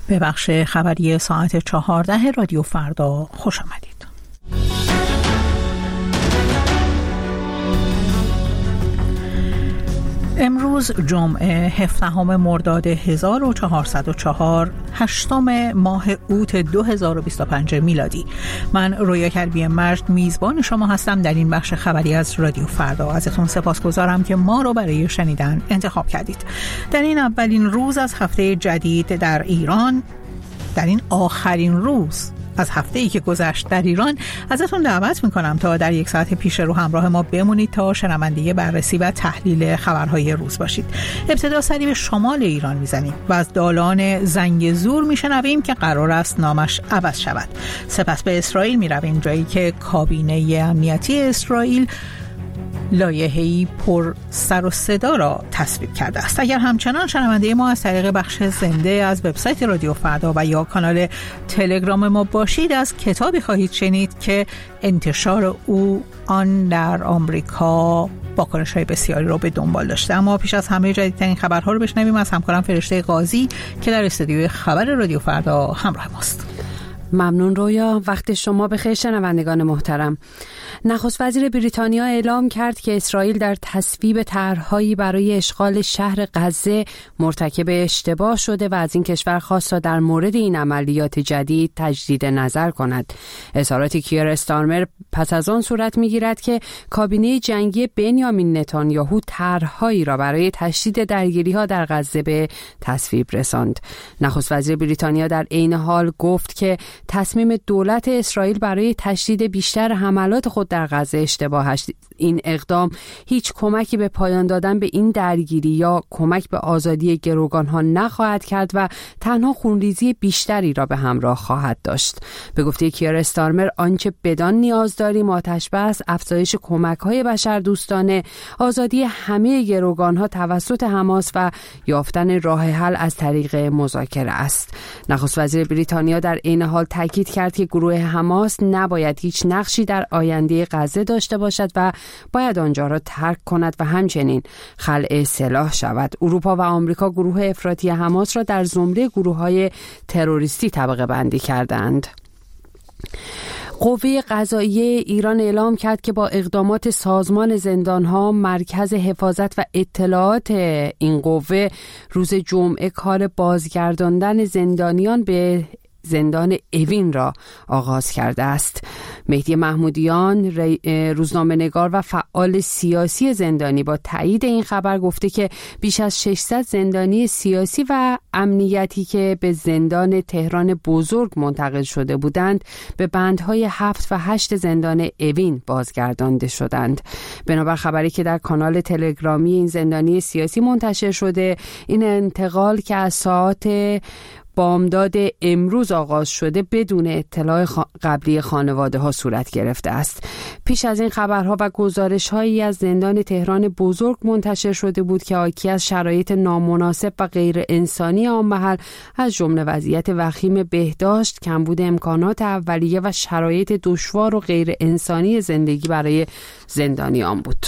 به بخش خبری ساعت 14 رادیو فردا خوش آمدید. امروز جمعه 17 مرداد 1404 هشتم ماه اوت 2025 میلادی. من رویا کلبی مجد میزبان شما هستم در این بخش خبری از رادیو فردا. ازتون سپاسگزارم که ما رو برای شنیدن انتخاب کردید. در این اولین روز از هفته جدید در ایران، در این آخرین روز از هفته‌ای که گذشت در ایران، ازتون دعوت میکنم تا در یک ساعت پیش رو همراه ما بمونید تا شنونده بررسی و تحلیل خبرهای روز باشید. ابتدا سری به شمال ایران میزنیم و از دالان زنگزور میشنویم که قرار است نامش عوض شود. سپس به اسرائیل میرویم، جایی که کابینه امنیتی اسرائیل لایحه‌ای پر سر و صدا را تصویب کرده است. اگر همچنان شنونده ما از طریق بخش زنده از وبسایت رادیو فردا و یا کانال تلگرام ما باشید، از کتابی خواهید شنید که انتشار آن در آمریکا واکنش‌های بسیاری را به دنبال داشته. اما پیش از همه جدیدترین خبرها رو بشنویم از همکارم فرشته قاضی که در استودیوی خبر رادیو فردا همراه ماست. ممنون رویا. وقت شما بخیر شنوندگان محترم. نخست وزیر بریتانیا اعلام کرد که اسرائیل در تصویب طرح‌هایی برای اشغال شهر غزه مرتکب اشتباه شده و از این کشور خواست تا در مورد این عملیات جدید تجدید نظر کند. اظهارات کیر استارمر پس از آن صورت می‌گیرد که کابینه جنگی بنیامین نتانیاهو طرح‌هایی را برای تشدید درگیری‌ها در غزه به تصویب رساند. نخست وزیر بریتانیا در عین حال گفت که تصمیم دولت اسرائیل برای تشدید بیشتر حملات خود در غزه اشتباه است. این اقدام هیچ کمکی به پایان دادن به این درگیری یا کمک به آزادی گروگانها نخواهد کرد و تنها خونریزی بیشتری را به همراه خواهد داشت. به گفته کیر استارمر، آنچه بدان نیاز داریم آتش بس، افزایش کمک‌های بشردوستانه، آزادی همه گروگانها توسط حماس و یافتن راه حل از طریق مذاکره است. نخست وزیر بریتانیا در عین حال تاکید کرد که گروه حماس نباید هیچ نقشی در آینده غزه داشته باشد و باید آنجا را ترک کند و همچنین خلع سلاح شود. اروپا و آمریکا گروه افراطی حماس را در زمره گروه‌های تروریستی طبقه بندی کردند. قوه قضاییه ایران اعلام کرد که با اقدامات سازمان زندانها، مرکز حفاظت و اطلاعات این قوه روز جمعه کار بازگرداندن زندانیان به زندان اوین را آغاز کرده است. مهدی محمودیان، روزنامه‌نگار و فعال سیاسی زندانی، با تایید این خبر گفته که بیش از 600 زندانی سیاسی و امنیتی که به زندان تهران بزرگ منتقل شده بودند به بندهای 7 و 8 زندان اوین بازگردانده شدند. بنابر خبری که در کانال تلگرامی این زندانی سیاسی منتشر شده، این انتقال که از ساعات بامداد امروز آغاز شده بدون اطلاع قبلی خانواده ها صورت گرفته است. پیش از این خبرها و گزارش هایی از زندان تهران بزرگ منتشر شده بود که حاکی از شرایط نامناسب و غیر انسانی آن محل، از جمله وضعیت وخیم بهداشت، کمبود امکانات اولیه و شرایط دشوار و غیر انسانی زندگی برای زندانیان بود.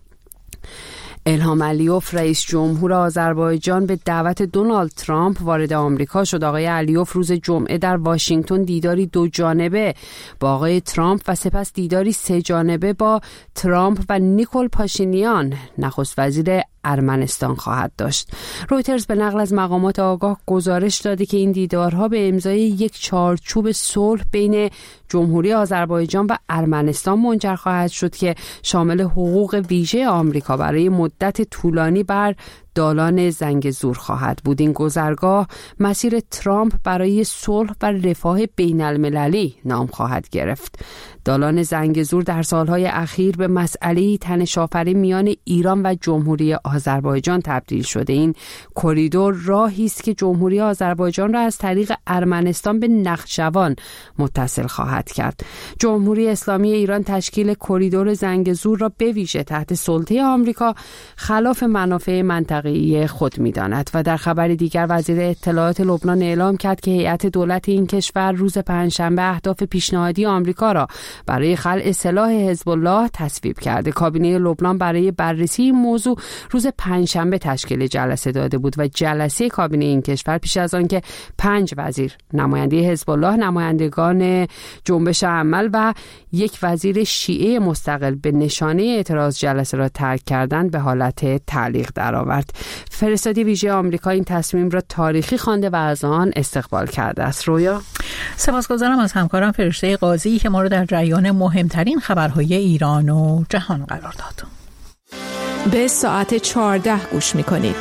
الهام علیوف، رئیس جمهور آذربایجان، به دعوت دونالد ترامپ وارد آمریکا شد. آقای علیوف روز جمعه در واشنگتن دیداری 2 جانبه با آقای ترامپ و سپس دیداری 3 جانبه با ترامپ و نیکول پاشینیان، نخست وزیر ارمنستان، خواهد داشت. رویترز به نقل از مقامات آگاه گزارش داده که این دیدارها به امضای یک چارچوب صلح بین جمهوری آذربایجان و ارمنستان منجر خواهد شد که شامل حقوق ویژه آمریکا برای مدت طولانی بر دالان زنگزور خواهد بود. این گذرگاه مسیر ترامپ برای صلح و رفاه بین المللی نام خواهد گرفت. دالان زنگزور در سالهای اخیر به مسئله تنش‌آفرین میان ایران و جمهوری آذربایجان تبدیل شده. این کریدور راهی است که جمهوری آذربایجان را از طریق ارمنستان به نخجوان متصل خواهد کرد. جمهوری اسلامی ایران تشکیل کریدور زنگزور را به ویژه تحت سلطه آمریکا خلاف منافع منطقه واقعی خود می‌داند. و در خبر دیگر وزیر اطلاعات لبنان اعلام کرد که هیئت دولت این کشور روز پنجشنبه اهداف پیشنهادی آمریکا را برای خلع سلاح حزب الله تصویب کرده. کابینه لبنان برای بررسی این موضوع روز پنجشنبه تشکیل جلسه داده بود و جلسه کابینه این کشور پیش از آن که 5 وزیر، نماینده حزب الله، نمایندگان جنبش عمل و یک وزیر شیعه مستقل به نشانه اعتراض جلسه را ترک کردند، به حالت تعلیق درآورد. فرستادی ویژه آمریکا این تصمیم را تاریخی خوانده و از آن استقبال کرده است. رویا، سپاسگزارم از همکارم فرشته قاضی که ما را در جریان مهمترین خبرهای ایران و جهان قرار داد. به ساعت 14 گوش می‌کنید.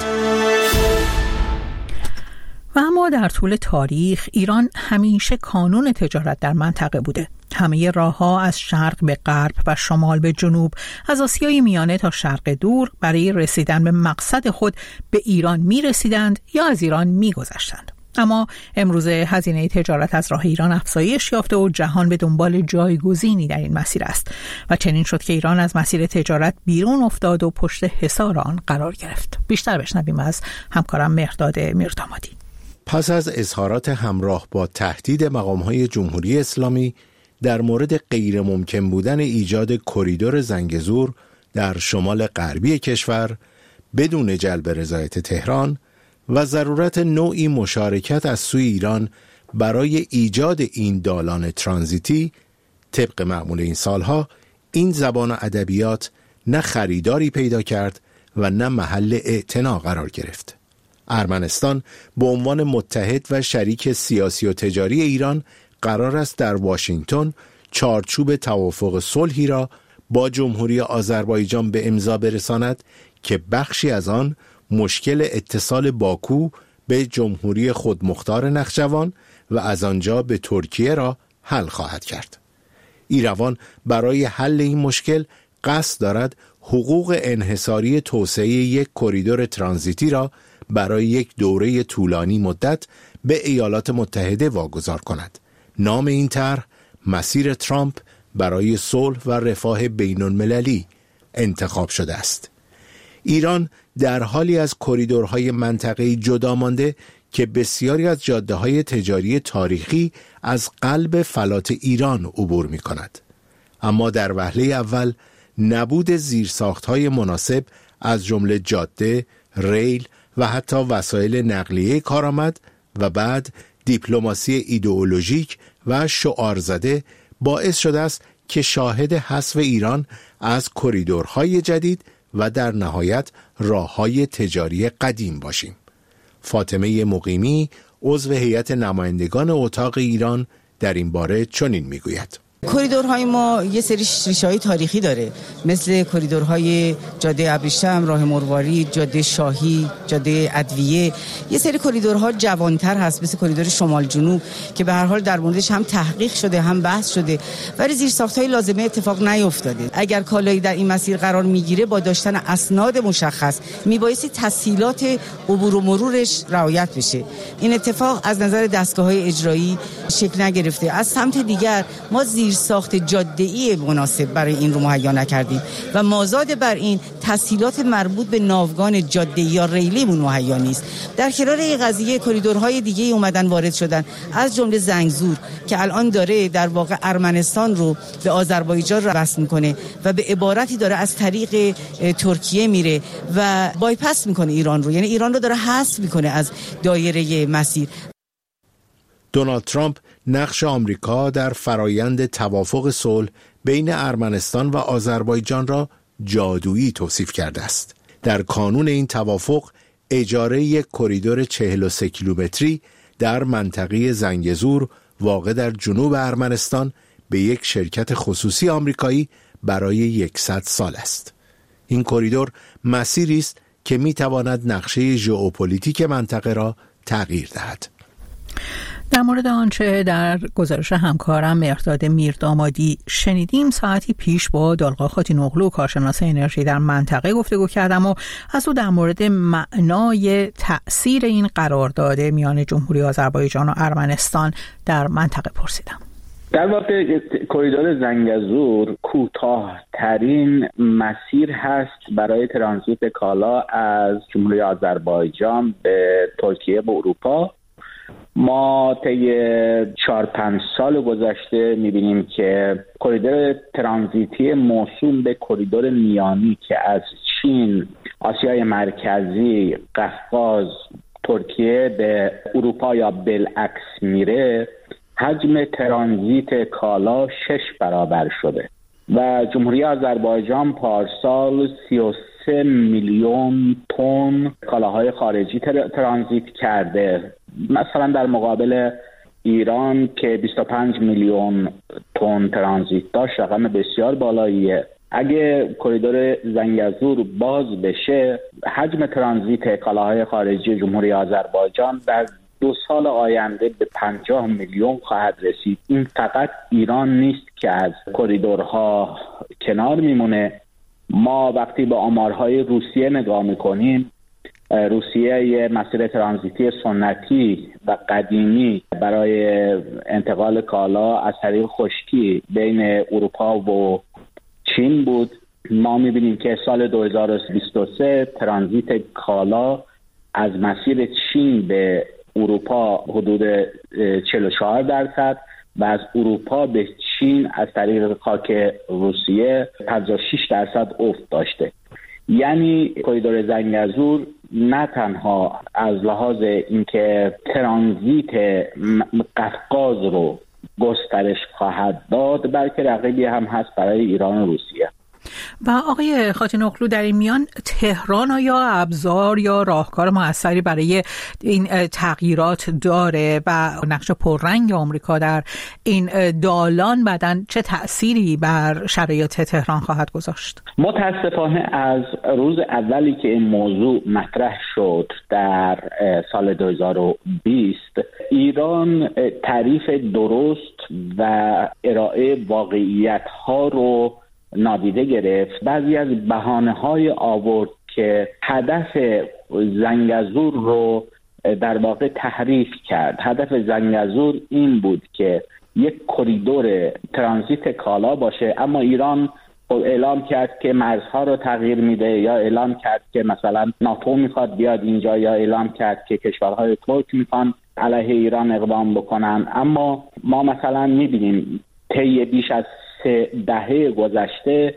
و اما در طول تاریخ ایران همیشه کانون تجارت در منطقه بوده. همه راه‌ها از شرق به غرب و شمال به جنوب، از آسیای میانه تا شرق دور برای رسیدن به مقصد خود به ایران می‌رسیدند یا از ایران می‌گذشتند. اما امروزه هزینه تجارت از راه ایران افزایش یافته و جهان به دنبال جایگزینی در این مسیر است و چنین شد که ایران از مسیر تجارت بیرون افتاد و پشت حصار آن قرار گرفت. بیشتر بشنویم از همکارم مهرداد میردامادی. پس از اظهارات همراه با تهدید مقام‌های جمهوری اسلامی در مورد غیر ممکن بودن ایجاد کریدور زنگزور در شمال غربی کشور بدون جلب رضایت تهران و ضرورت نوعی مشارکت از سوی ایران برای ایجاد این دالان ترانزیتی، طبق معمول این سالها این زبان و ادبیات نه خریداری پیدا کرد و نه محل اعتنا قرار گرفت. ارمنستان به عنوان متحد و شریک سیاسی و تجاری ایران قرار است در واشنگتن چارچوب توافق صلحی را با جمهوری آذربایجان به امضا برساند که بخشی از آن مشکل اتصال باکو به جمهوری خودمختار نخجوان و از آنجا به ترکیه را حل خواهد کرد. ایروان برای حل این مشکل قصد دارد حقوق انحصاری توسعه یک کریدور ترانزیتی را برای یک دوره طولانی مدت به ایالات متحده واگذار کند. نام این طرح مسیر ترامپ برای صلح و رفاه بین‌المللی انتخاب شده است. ایران در حالی از کریدورهای منطقه‌ای جدا مانده که بسیاری از جاده‌های تجاری تاریخی از قلب فلات ایران عبور می‌کند. اما در وهله اول نبود زیرساخت‌های مناسب از جمله جاده، ریل و حتی وسایل نقلیه کارآمد و بعد دیپلماسی ایدئولوژیک و شعارزده باعث شده است که شاهد حذف ایران از کریدورهای جدید و در نهایت راه‌های تجاری قدیم باشیم. فاطمه مقیمی، عضو هیئت نمایندگان اتاق ایران، در این باره چنین میگوید: کریدورهای ما یه سری ریشه‌های تاریخی داره، مثل کریدورهای جاده ابریشم، راه مرواری، جاده شاهی، جاده ادویه. یه سری کریدورها جوانتر هست، مثل کریدور شمال جنوب که به هر حال در موردش هم تحقیق شده هم بحث شده، ولی زیرساخت‌های لازمه اتفاق نیفتاده. اگر کالایی در این مسیر قرار میگیره با داشتن اسناد مشخص میبایستی تسهیلات عبور و مرورش رعایت بشه. این اتفاق از نظر دستگاه‌های اجرایی شکل نگرفته. از سمت دیگر ما زیرساخت جاده‌ای مناسب برای این رو مهیا نکردیم و مازاد بر این تسهیلات مربوط به ناوگان جاده‌ای یا ریلیمون مهیا نیست. در کنار این قضیه کریدورهای دیگه اومدن وارد شدن، از جمله زنگزور که الان داره در واقع ارمنستان رو به آذربایجان وصل میکنه و به عبارتی داره از طریق ترکیه میره و بایپاس میکنه ایران رو، یعنی ایران رو داره حذف میکنه از دایره مسیر. دونالد ترامپ نقش آمریکا در فرایند توافق صلح بین ارمنستان و آذربایجان را جادویی توصیف کرده است. در کانون این توافق اجاره یک کریدور 43 کیلومتری در منطقه زنگزور واقع در جنوب ارمنستان به یک شرکت خصوصی آمریکایی برای 100 سال است. این کریدور مسیری است که می‌تواند نقشه ژئوپلیتیک منطقه را تغییر دهد. در مورد آنچه در گزارش همکارم مهرداد میردامادی شنیدیم، ساعتی پیش با دالقا خاتینوغلو، کارشناس انرژی در منطقه، گفتگو کردم و از او در مورد معنای تأثیر این قرارداد میان جمهوری آذربایجان و ارمنستان در منطقه پرسیدم. در واقع کریدور زنگزور کوتاه‌ترین مسیر هست برای ترانزیت کالا از جمهوری آذربایجان به ترکیه به اروپا. ما طی 4-5 سال گذشته می‌بینیم که کریدور ترانزیتی موسوم به کریدور میانی که از چین، آسیای مرکزی، قفقاز، ترکیه به اروپا یا بالعکس میره، حجم ترانزیت کالا 6 برابر شده و جمهوری آذربایجان پارسال 33 میلیون تن کالاهای خارجی ترانزیت کرده. مثلا در مقابل ایران که 25 میلیون تن ترانزیت داشت، رقم بسیار بالاییه. اگه کریدور زنگزور باز بشه، حجم ترانزیت کالاهای خارجی جمهوری آذربایجان در 2 سال آینده به 50 میلیون خواهد رسید. این فقط ایران نیست که از کریدورها کنار میمونه. ما وقتی به آمارهای روسیه نگاه میکنیم، روسیه یه مسیر ترانزیتی سنتی و قدیمی برای انتقال کالا از طریق خشکی بین اروپا و چین بود. ما میبینیم که سال 2023 ترانزیت کالا از مسیر چین به اروپا حدود 44% و از اروپا به چین از طریق خاک روسیه 56% افت داشته. یعنی کریدور زنگزور نه تنها از لحاظ اینکه ترانزیت قفقاز رو گسترش خواهد داد، بلکه رقیبی هم هست برای ایران و روسیه. و آقای خاتین اغلو، در این میان تهران یا ابزار یا راهکار موثری برای این تغییرات داره و نقش پررنگ آمریکا در این دالان بعداً چه تأثیری بر شرایط تهران خواهد گذاشت؟ متاسفانه از روز اولی که این موضوع مطرح شد در سال 2020 ایران تعریف درست و ارائه واقعیت ها رو نادیده گرفت. بعضی از بهانه‌های آورد که هدف زنگزور رو در واقع تحریف کرد. هدف زنگزور این بود که یک کریدور ترانزیت کالا باشه، اما ایران اعلام کرد که مرزها رو تغییر میده، یا اعلام کرد که مثلا ناتو میخواد بیاد اینجا، یا اعلام کرد که کشورهای ترک میخوان علیه ایران اقدام بکنن. اما ما مثلا میبینیم طی بیش از 3 دهه گذشته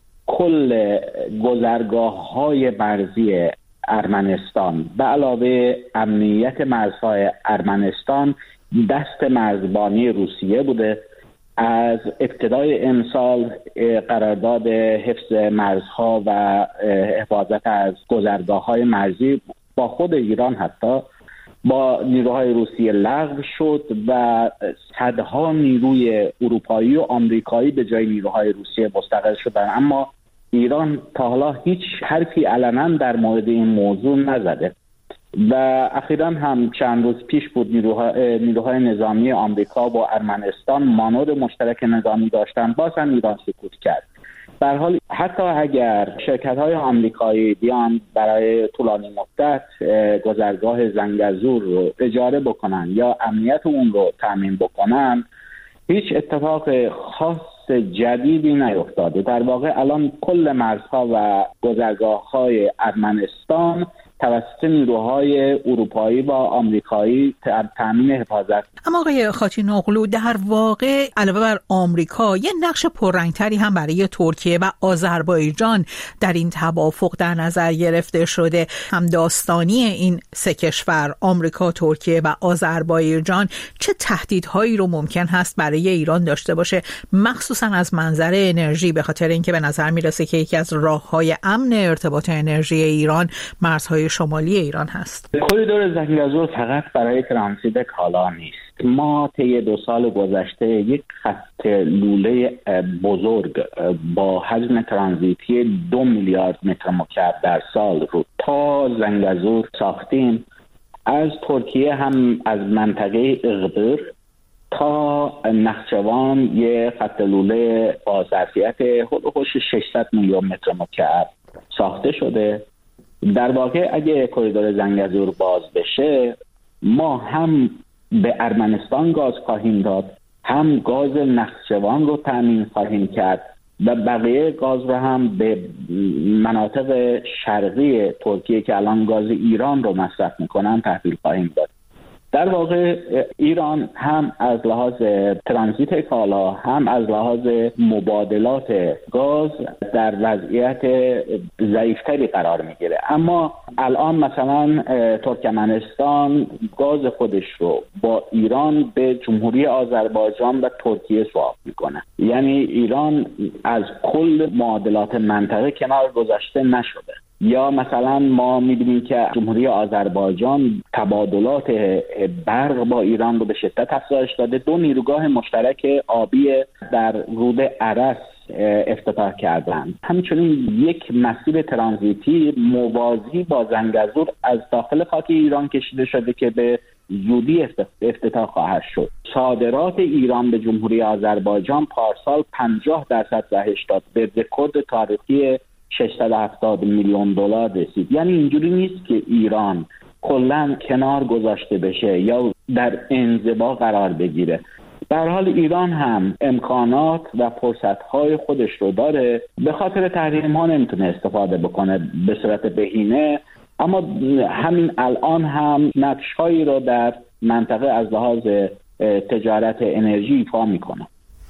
کل گذرگاه‌های مرزی ارمنستان به علاوه امنیت مرزهای ارمنستان دست مرزبانی روسیه بوده. از ابتدای امسال قرارداد حفظ مرزها و حفاظت از گذرگاه‌های مرزی با خود ایران حتی با نیروهای روسیه لغو شد و صدها نیروی اروپایی و آمریکایی به جای نیروهای روسیه مستقر شدن. اما ایران تا حالا هیچ حرفی علنا در مورد این موضوع نزده و اخیراً هم چند روز پیش بود نیروهای نظامی آمریکا با ارمنستان مانور مشترک نظامی داشتن، باز هم ایران سکوت کرد. به هر حال حتی اگر شرکت‌های آمریکایی بیان برای طولانی مدت گذرگاه زنگزور رو اجاره بکنن یا امنیت اون رو تامین بکنن، هیچ اتفاق خاص جدیدی نیفتاده. در واقع الان کل مرزها و گذرگاه‌های ارمنستان توسط نیروهای اروپایی و آمریکایی تامین حفاظت. اما آقای خاتین اغلو، در واقع علاوه بر آمریکا یه نقش پررنگتری هم برای ترکیه و آذربایجان در این توافق در نظر گرفته شده. همداستانی این 3 کشور، آمریکا، ترکیه و آذربایجان، چه تهدیدهایی رو ممکن هست برای ایران داشته باشه، مخصوصا از منظر انرژی، به خاطر اینکه به نظر میرسه که یکی از راه‌های امن ارتباط انرژی ایران مرزهای شمالی ایران هست. کریدور زنگزور فقط برای ترانزیت کالا نیست. ما طی 2 سال گذشته یک خط لوله بزرگ با حجم ترانزیتی 2 میلیارد متر مکعب در سال رو تا زنگزور ساختیم. از ترکیه هم از منطقه اغدر تا نخچوان یه خط لوله با ظرفیت حدود 600 میلیون متر مکعب ساخته شده. در واقع اگه کریدور زنگزور باز بشه، ما هم به ارمنستان گاز خواهیم داد هم گاز نخچوان رو تامین خواهیم کرد و بقیه گاز رو هم به مناطق شرقی ترکیه که الان گاز ایران رو مصرف میکنن تحویل خواهیم داد. در واقع ایران هم از لحاظ ترانزیت کالا هم از لحاظ مبادلات گاز در وضعیت ضعیفتری قرار میگیره. اما الان مثلا ترکمنستان گاز خودش رو با ایران به جمهوری آذربایجان و ترکیه سواب میکنه. یعنی ایران از کل معادلات منطقه کنار گذاشته نشده. یا مثلا ما می‌بینیم که جمهوری آذربایجان تبادلات برق با ایران رو به شدت افزایش داده. 2 نیروگاه مشترک آبی در رود ارس افتتاح کردن. همچنین یک مسیر ترانزیتی موازی با زنگزور از داخل خاک ایران کشیده شده که به زودی افتتاح خواهد شد. صادرات ایران به جمهوری آذربایجان پارسال 50% کاهش داد، به رکورد تاریخی 670 میلیون دلار رسید. یعنی اینجوری نیست که ایران کلاً کنار گذاشته بشه یا در انزوا قرار بگیره. به هر حال ایران هم امکانات و فرصت‌های خودش رو داره. به خاطر تحریم‌ها نمیتونه استفاده بکنه به صورت بهینه، اما همین الان هم نقش‌هایی رو در منطقه از لحاظ تجارت انرژی ایفا میکنه.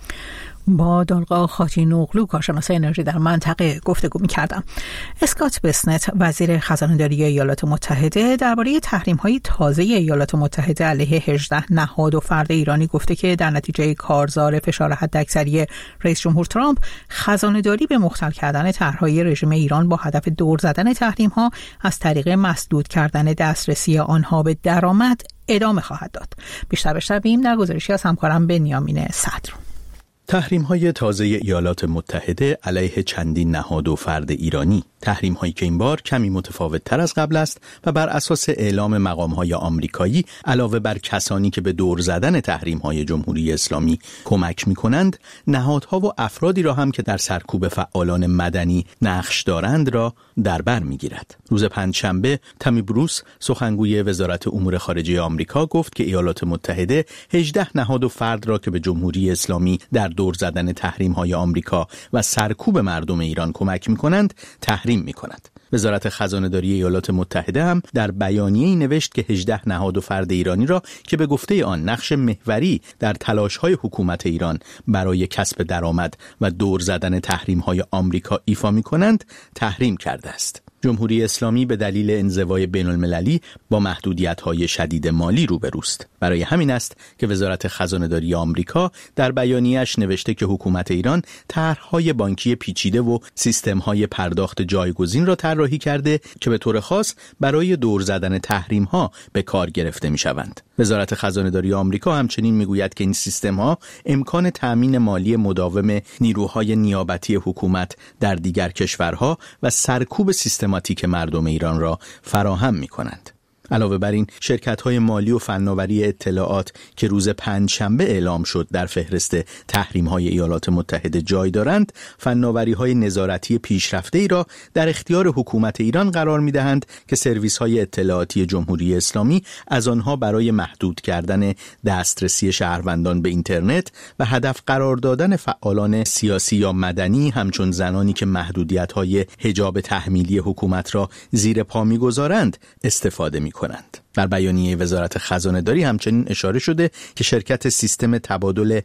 با دلقا خاتینوغلو کارشناس انرژی در منطقه گفتگو می‌کردم. اسکات بسنت وزیر خزانه‌داری ایالات متحده درباره تحریم‌های تازه ایالات متحده علیه 18 نهاد و فرد ایرانی گفته که در نتیجه کارزار فشار حداکثری رئیس جمهور ترامپ خزانه‌داری به مختل کردن طرح‌های رژیم ایران با هدف دور زدن تحریم‌ها از طریق مسدود کردن دسترسی آنها به درآمد ادامه خواهد داد. بیشتر بشنویم در گزارشی از همکارم بنیامین صدر. تحریم‌های تازه ایالات متحده علیه چندین نهاد و فرد ایرانی، تحریم‌هایی که این بار کمی متفاوت‌تر از قبل است و بر اساس اعلام مقام‌های آمریکایی علاوه بر کسانی که به دور زدن تحریم‌های جمهوری اسلامی کمک می‌کنند، نهادها و افرادی را هم که در سرکوب فعالان مدنی نقش دارند را در بر می‌گیرد. روز پنجشنبه تامی بروس سخنگوی وزارت امور خارجه آمریکا گفت که ایالات متحده 18 نهاد و فرد را که به جمهوری اسلامی در دور زدن تحریم‌های آمریکا و سرکوب مردم ایران کمک می‌کنند تحریم می‌کند. وزارت خزانه‌داری ایالات متحده هم در بیانیه‌ای نوشت که 18 نهاد و فرد ایرانی را که به گفته آن نقش محوری در تلاش‌های حکومت ایران برای کسب درآمد و دور زدن تحریم‌های آمریکا ایفا می‌کنند تحریم کرده است. جمهوری اسلامی به دلیل انزوای بین‌المللی با محدودیت‌های شدید مالی روبروست. برای همین است که وزارت خزانه‌داری آمریکا در بیانیه‌اش نوشته که حکومت ایران طرح‌های بانکی پیچیده و سیستم‌های پرداخت جایگزین را طراحی کرده که به طور خاص برای دور زدن تحریم‌ها به کار گرفته می‌شوند. وزارت خزانه‌داری آمریکا همچنین می‌گوید که این سیستم‌ها امکان تأمین مالی مداوم نیروهای نیابتی حکومت در دیگر کشورها و سرکوب سیستماتیک مردم ایران را فراهم می‌کنند. علاوه بر این شرکت‌های مالی و فناوری اطلاعات که روز پنجشنبه اعلام شد در فهرست تحریم‌های ایالات متحده جای دارند، فناوری‌های نظارتی پیشرفته‌ای را در اختیار حکومت ایران قرار می‌دهند که سرویس‌های اطلاعاتی جمهوری اسلامی از آنها برای محدود کردن دسترسی شهروندان به اینترنت و هدف قرار دادن فعالان سیاسی یا مدنی همچون زنانی که محدودیت‌های حجاب تحمیلی حکومت را زیر پا می‌گذارند استفاده می‌کنند. در بیانیه وزارت خزانه‌داری همچنین اشاره شده که شرکت سیستم تبادل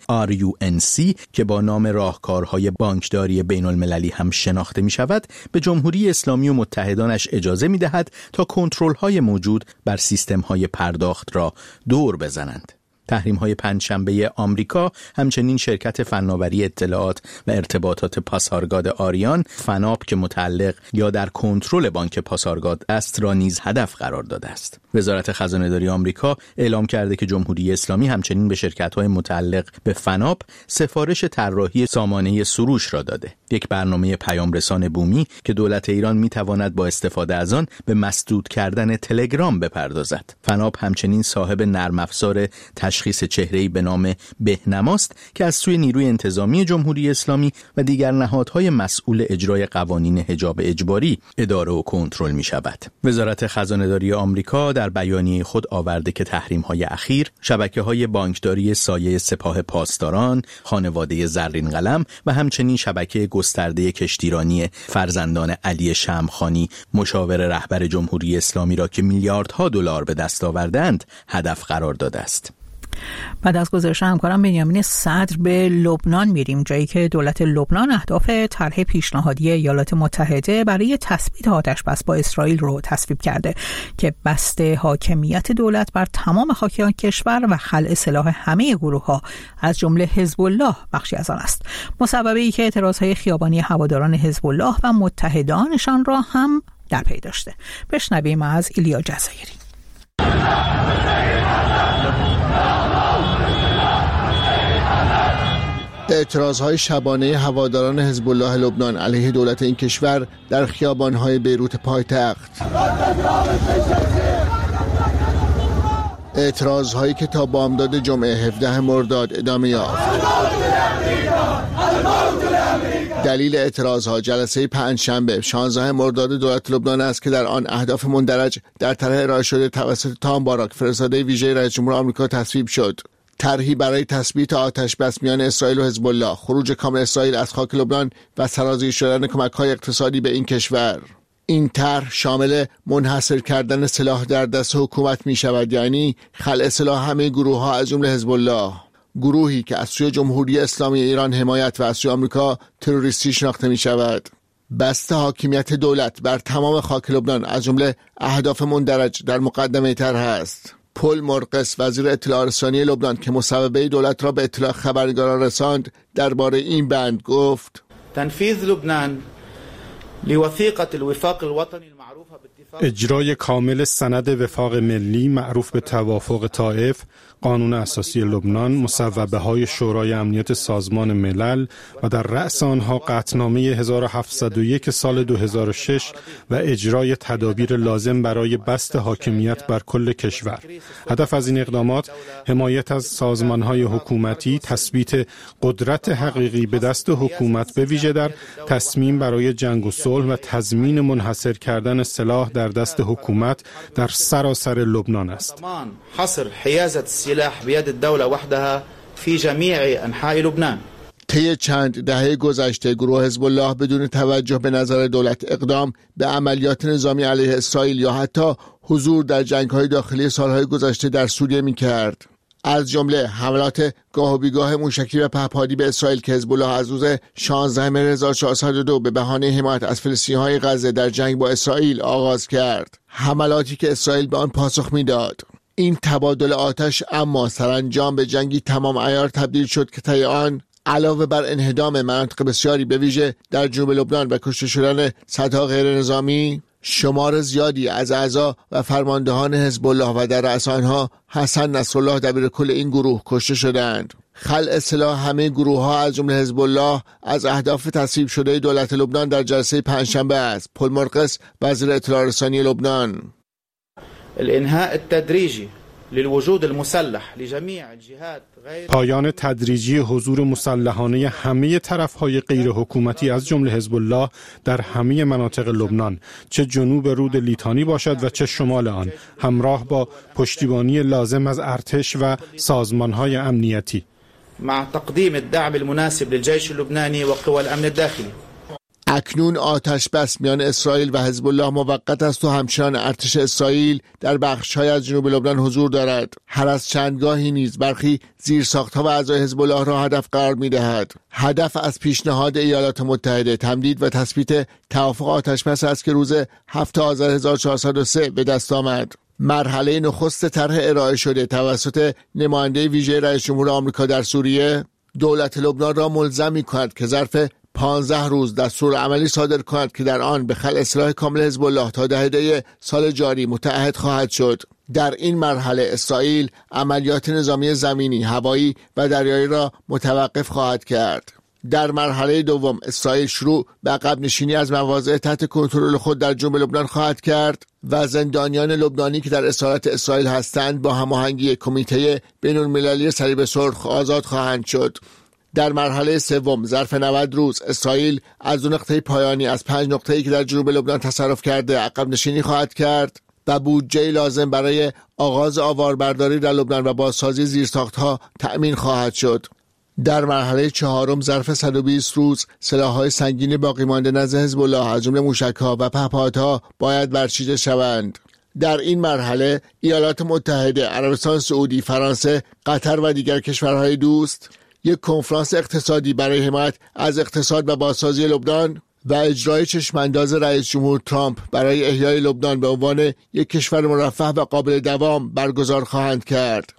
RUNC که با نام راهکارهای بانکداری بین‌المللی هم شناخته می‌شود، به جمهوری اسلامی و متحدانش اجازه می‌دهد تا کنترل‌های موجود بر سیستم‌های پرداخت را دور بزنند. تحریم‌های پنجشنبه آمریکا همچنین شرکت فناوری اطلاعات و ارتباطات پاسارگاد آریان فناپ که متعلق یا در کنترل بانک پاسارگاد است را نیز هدف قرار داده است. وزارت خزانه‌داری آمریکا اعلام کرده که جمهوری اسلامی همچنین به شرکت‌های متعلق به فناپ سفارش طراحی سامانه سروش را داده. یک برنامه پیامرسان بومی که دولت ایران می‌تواند با استفاده از آن به مسدود کردن تلگرام بپردازد. فناپ همچنین صاحب نرم افزار تشخیص چهره‌ای به نام بهنماست که از سوی نیروی انتظامی جمهوری اسلامی و دیگر نهادهای مسئول اجرای قوانین حجاب اجباری اداره و کنترل می شود. وزارت خزانه‌داری آمریکا در بیانیه خود آورده که تحریم‌های اخیر شبکه‌های بانکداری سایه سپاه پاسداران، خانواده زرین قلم و همچنین شبکه گسترده کشتیرانی فرزندان علی شمخانی، مشاور رهبر جمهوری اسلامی را که میلیاردها دلار به دست آوردند، هدف قرار داده است. بعد از گزارش همکارم بنیامین صدر به لبنان میریم، جایی که دولت لبنان اهداف طرح پیشنهادی ایالات متحده برای تثبیت آتش‌بس با اسرائیل رو تصویب کرده که بسط حاکمیت دولت بر تمام خاک کشور و خلع سلاح همه گروه‌ها از جمله حزب الله بخشی از آن است. مصوبه‌ای که اعتراضهای خیابانی هواداران حزب الله و متحدانشان را هم در پی داشته. بشنویم از ایلیا جزایری. اعتراضهای شبانه هواداران حزب الله لبنان علیه دولت این کشور در خیابان‌های بیروت پایتخت، اعتراضهایی که تا بامداد جمعه 17 مرداد ادامه یافت. دلیل اعتراضها جلسه پنجشنبه 16 مرداد دولت لبنان است که در آن اهداف مندرج در طرح ارائه شده توسط تام باراک، فرستاده ویژه رئیس جمهور آمریکا، تصویب شد. طرحی برای تثبیت آتش‌بس میان اسرائیل و حزب الله، خروج کامل اسرائیل از خاک لبنان و سرازیر شدن کمک‌های اقتصادی به این کشور. این طرح شامل منحصر کردن سلاح در دست حکومت می شود، یعنی خلع سلاح همه گروه‌ها از جمله حزب الله، گروهی که از سوی جمهوری اسلامی ایران حمایت و از سوی آمریکا تروریستی شناخته می شود. بسط حاکمیت دولت بر تمام خاک لبنان از جمله اهداف مندرج در مقدمه طرح است. پل مرقس، وزیر اطلاع رسانی لبنان که مصوبه دولت را به اطلاع خبرنگاران رساند، درباره این بند گفت: تنفيذ لبنان لوثيقة الوفاق الوطني المعروفة باتفاق اجرای کامل سند وفاق ملی معروف به توافق طائف، قانون اساسی لبنان، مصوبه‌های شورای امنیت سازمان ملل و در رأس آنها قطعنامه 1701 سال 2006 و اجرای تدابیر لازم برای بسط حاکمیت بر کل کشور. هدف از این اقدامات حمایت از سازمان‌های حکومتی، تثبیت قدرت حقیقی به دست حکومت به ویژه در تصمیم برای جنگ و صلح و تضمین منحصر کردن سلاح در دست حکومت در سراسر لبنان است. السلاح بيد الدولة وحدها في جميع أنحاء لبنان. طی چند دهه گذشته گروه حزب الله بدون توجه به نظر دولت اقدام به عملیات نظامی علیه اسرائیل یا حتی حضور در جنگ‌های داخلی سالهای گذشته در سوریه می‌کرد. از جمله حملات گاه و بیگاه موشکی و پهپادی به اسرائیل که حزب الله از روز 16 مهر 1402 به بهانه حمایت از فلسطینی‌های غزه در جنگ با اسرائیل آغاز کرد. حملاتی که اسرائیل به آن پاسخ می‌داد. این تبادل آتش اما سرانجام به جنگی تمام عیار تبدیل شد که طی آن علاوه بر انهدام مناطق بسیاری به ویژه در جنوب لبنان و کشته شدن صدها غیر نظامی، شمار زیادی از اعضا و فرماندهان حزب الله و در رأس آنها حسن نصرالله دبیرکل این گروه کشته شدند. خلع سلاح همه گروه‌ها از جمله حزب الله از اهداف تصویب شده دولت لبنان در جلسه پنجشنبه است. پل مرقس، وزیر اطلاع رسانی لبنان: الانهاء التدریجی للوجود المسلح لجميع الجهات غیر پایان تدریجی حضور مسلحانه همه طرف‌های غیر حکومتی از جمله حزب الله در همه مناطق لبنان، چه جنوب رود لیتانی باشد و چه شمال آن، همراه با پشتیبانی لازم از ارتش و سازمان‌های امنیتی، مع تقدیم الدعم المناسب للجيش اللبناني وقوى الامن الداخلي. اکنون آتش بس میان اسرائیل و حزب الله موقت است و همچنان ارتش اسرائیل در بخش‌های از جنوب لبنان حضور دارد. هر از چندگاهی نیز برخی زیرساخت‌ها و اعضای حزب الله را هدف قرار می‌دهد. هدف از پیشنهاد ایالات متحده تمدید و تثبیت توافق آتش بس است که روز 7 آذر 1403 به دست آمد. مرحله نخست طرح ارائه شده توسط نماینده ویژه رئیس جمهور آمریکا در سوریه، دولت لبنان را ملزم می‌کند که ظرف 15 روز دستور عملی صادر کند که در آن به خلع سلاح کامل حزب الله تا دهه دی سال جاری متعهد خواهد شد. در این مرحله اسرائیل عملیات نظامی زمینی، هوایی و دریایی را متوقف خواهد کرد. در مرحله دوم اسرائیل شروع به عقب نشینی از مواضع تحت کنترل خود در جنوب لبنان خواهد کرد و زندانیان لبنانی که در اسارت اسرائیل هستند با هماهنگی کمیته بین‌المللی صلیب سرخ آزاد خواهند شد. در مرحله سوم ظرف 90 روز اسرائیل از دو نقطه پایانی از 5 نقطه‌ای که در جنوب لبنان تصرف کرده عقب نشینی خواهد کرد و بودجه لازم برای آغاز آواربرداری در لبنان و بازسازی زیرساخت‌ها تأمین خواهد شد. در مرحله چهارم ظرف 120 روز سلاح‌های سنگین باقی مانده نزد حزب الله از جمله موشک‌ها و پهپادها باید برچیده شوند. در این مرحله ایالات متحده، عربستان سعودی، فرانسه، قطر و دیگر کشورهای دوست یک کنفرانس اقتصادی برای حمایت از اقتصاد و بازسازی لبنان و اجرای چشمانداز رئیس جمهور ترامپ برای احیای لبنان به عنوان یک کشور مرفه و قابل دوام برگزار خواهند کرد.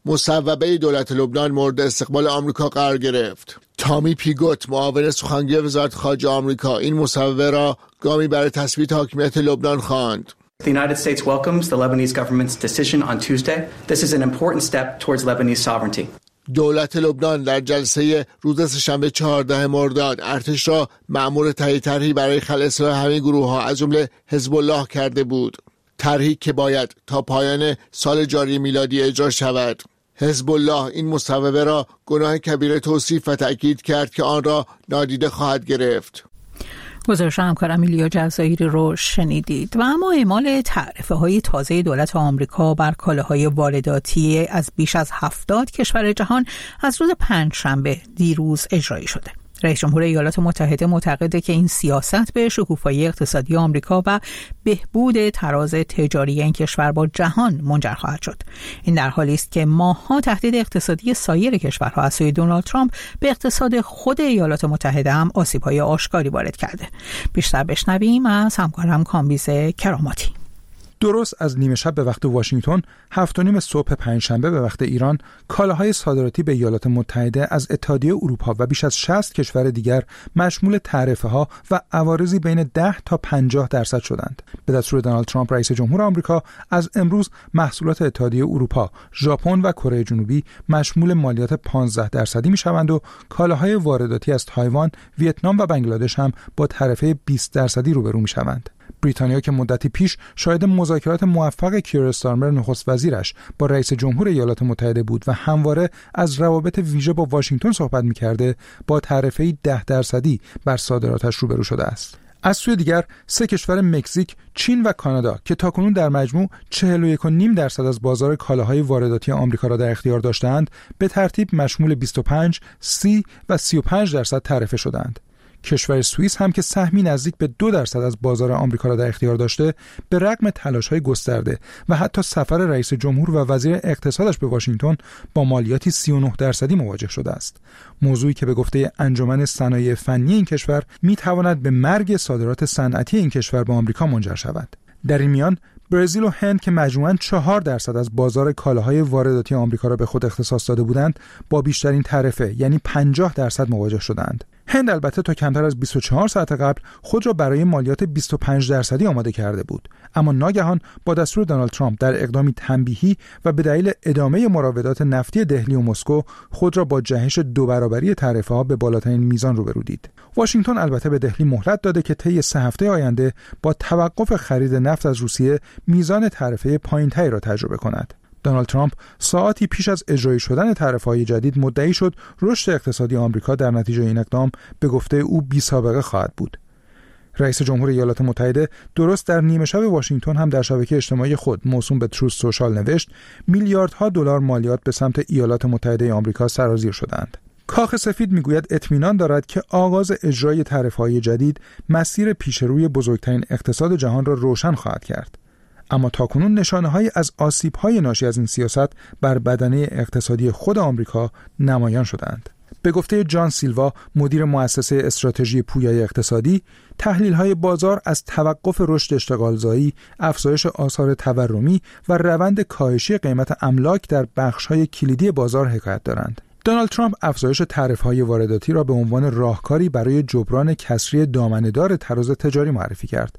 مصوبه دولت لبنان مورد استقبال آمریکا قرار گرفت. تامی پیگوت، معاون سخنگوی وزارت خارجه آمریکا، این مصوبه را گامی برای تثبیت حاکمیت لبنان خواند. The United States welcomes the Lebanese government's decision on Tuesday. This is an important step towards Lebanese sovereignty. دولت لبنان در جلسه روز سه‌شنبه 14 مرداد ارتش را مأمور تهیه طرحی برای خلع سلاح همه گروه‌ها از جمله حزب الله کرده بود. طرحی که باید تا پایان سال جاری میلادی اجرا شود. حزب الله این مصوبه را گناه کبیره توصیف و تأکید کرد که آن را نادیده خواهد گرفت. گزارش همکارم ایلیا جزایری رو شنیدید. و اما اعمال تعرفه‌های تازه دولت آمریکا بر کالاهای وارداتی از بیش از 70 کشور جهان از روز پنجشنبه دیروز اجرایی شده. رئیس جمهور ایالات متحده معتقده که این سیاست به شکوفایی اقتصادی آمریکا و بهبود تراز تجاری این کشور با جهان منجر خواهد شد. این در حالی است که ماه‌ها تهدید اقتصادی سایر کشورها از سوی دونالد ترامپ به اقتصاد خود ایالات متحده هم آسیب‌های آشکاری وارد کرده. بیشتر بشنویم از همکارم کامبیز کراماتی. درست از نیمه شب به وقت واشنگتن، 7:30 صبح پنجشنبه به وقت ایران، کالاهای صادراتی به ایالات متحده از اتحادیه اروپا و بیش از 60 کشور دیگر مشمول تعرفه‌ها و عوارضی بین 10 تا 50% شدند. به دستور دونالد ترامپ رئیس جمهور آمریکا از امروز محصولات اتحادیه اروپا، ژاپن و کره جنوبی مشمول مالیات 15% می‌شوند و کالاهای وارداتی از تایوان، ویتنام و بنگلادش هم با تعرفه 20% روبرو می‌شوند. بریتانیا که مدتی پیش شاهد مذاکرات موفق کیر استارمر نخست وزیرش با رئیس جمهور ایالات متحده بود و همواره از روابط ویژه با واشنگتن صحبت می‌کرده، با تعرفه‌ای 10% بر صادراتش روبرو شده است. از سوی دیگر 3 کشور مکزیک، چین و کانادا که تاکنون در مجموع 41.5% از بازار کالاهای وارداتی آمریکا را در اختیار داشتند، به ترتیب مشمول 25, 30 و 35% تعرفه شدند. کشور سوئیس هم که سهمی نزدیک به 2% از بازار آمریکا را در اختیار داشته، به رغم تلاش‌های گسترده و حتی سفر رئیس جمهور و وزیر اقتصادش به واشنگتن، با مالیاتی 39% مواجه شده است. موضوعی که به گفته انجمن صنایع فنی این کشور می‌تواند به مرگ صادرات صنعتی این کشور به آمریکا منجر شود. در این میان برزیل و هند که مجموعاً 4% از بازار کالاهای وارداتی آمریکا را به خود اختصاص داده بودند، با بیشترین تعرفه یعنی 50% مواجه شدند. هند البته تا کمتر از 24 ساعت قبل خود را برای مالیات 25% آماده کرده بود، اما ناگهان با دستور دونالد ترامپ در اقدامی تنبیهی و به دلیل ادامه مراودات نفتی دهلی و مسکو خود را با جهش 2 برابری تعرفه‌ها به بالاترین میزان روبرو دید. واشنگتن البته به دهلی مهلت داده که طی 3 هفته آینده با توقف خرید نفت از روسیه میزان تعرفه پایین‌تری را تجربه کند. دونالد ترامپ ساعتی پیش از اجرایی شدن تعرفه‌های جدید مدعی شد رشد اقتصادی آمریکا در نتیجه این اقدام به گفته او بی‌سابقه خواهد بود. رئیس جمهور ایالات متحده درست در نیمه شب واشنگتن هم در شبکه اجتماعی خود موسوم به تروث سوشال نوشت میلیاردها دلار مالیات به سمت ایالات متحده آمریکا سرازیر شدند. کاخ سفید میگوید اطمینان دارد که آغاز اجرای تعرفه‌های جدید مسیر پیشروی بزرگترین اقتصاد جهان را روشن خواهد کرد. اما تاکنون نشانه‌هایی از آسیب‌های ناشی از این سیاست بر بدنه اقتصادی خود آمریکا نمایان شدند. به گفته جان سیلوا، مدیر مؤسسه استراتژی پویایی اقتصادی، تحلیل‌های بازار از توقف رشد اشتغالزایی، افزایش آثار تورمی و روند کاهشی قیمت املاک در بخش‌های کلیدی بازار حکایت دارند. دونالد ترامپ افزایش تعرفه‌های وارداتی را به عنوان راهکاری برای جبران کسری دامنه‌دار تراز تجاری معرفی کرد.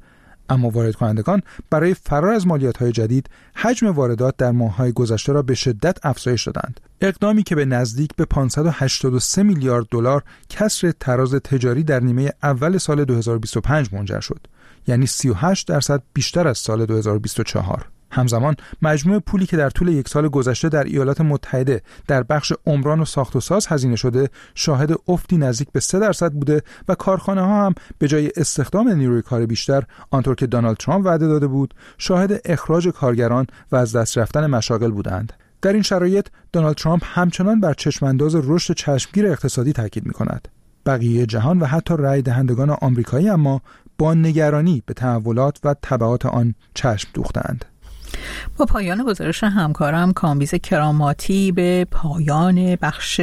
اما وارد کنندگان برای فرار از مالیات‌های جدید حجم واردات در ماه‌های گذشته را به شدت افزایش دادند. اقدامی که به نزدیک به 583 میلیارد دلار کسر تراز تجاری در نیمه اول سال 2025 منجر شد، یعنی 38% بیشتر از سال 2024. همزمان مجموع پولی که در طول یک سال گذشته در ایالات متحده در بخش عمران و ساخت و ساز هزینه شده شاهد افتی نزدیک به 3% بوده و کارخانه‌ها هم به جای استخدام نیروی کار بیشتر، آنطور که دونالد ترامپ وعده داده بود، شاهد اخراج کارگران و از دست رفتن مشاغل بودند. در این شرایط دونالد ترامپ همچنان بر چشمانداز رشد چشمگیر اقتصادی تاکید می‌کند. بقیه جهان و حتی رای دهندگان آمریکایی اما با نگرانی به تحولات و تبعات آن چشم دوختند. با پایان گزارش همکارم کامبیز کراماتی به پایان بخش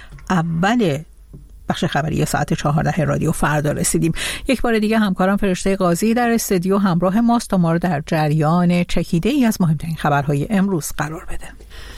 خبری ساعت 14 رادیو فردا رسیدیم. یک بار دیگه همکارم فرشته قاضی در استودیو همراه ماست تا ما رو در جریان چکیده ای از مهمترین خبرهای امروز قرار بده.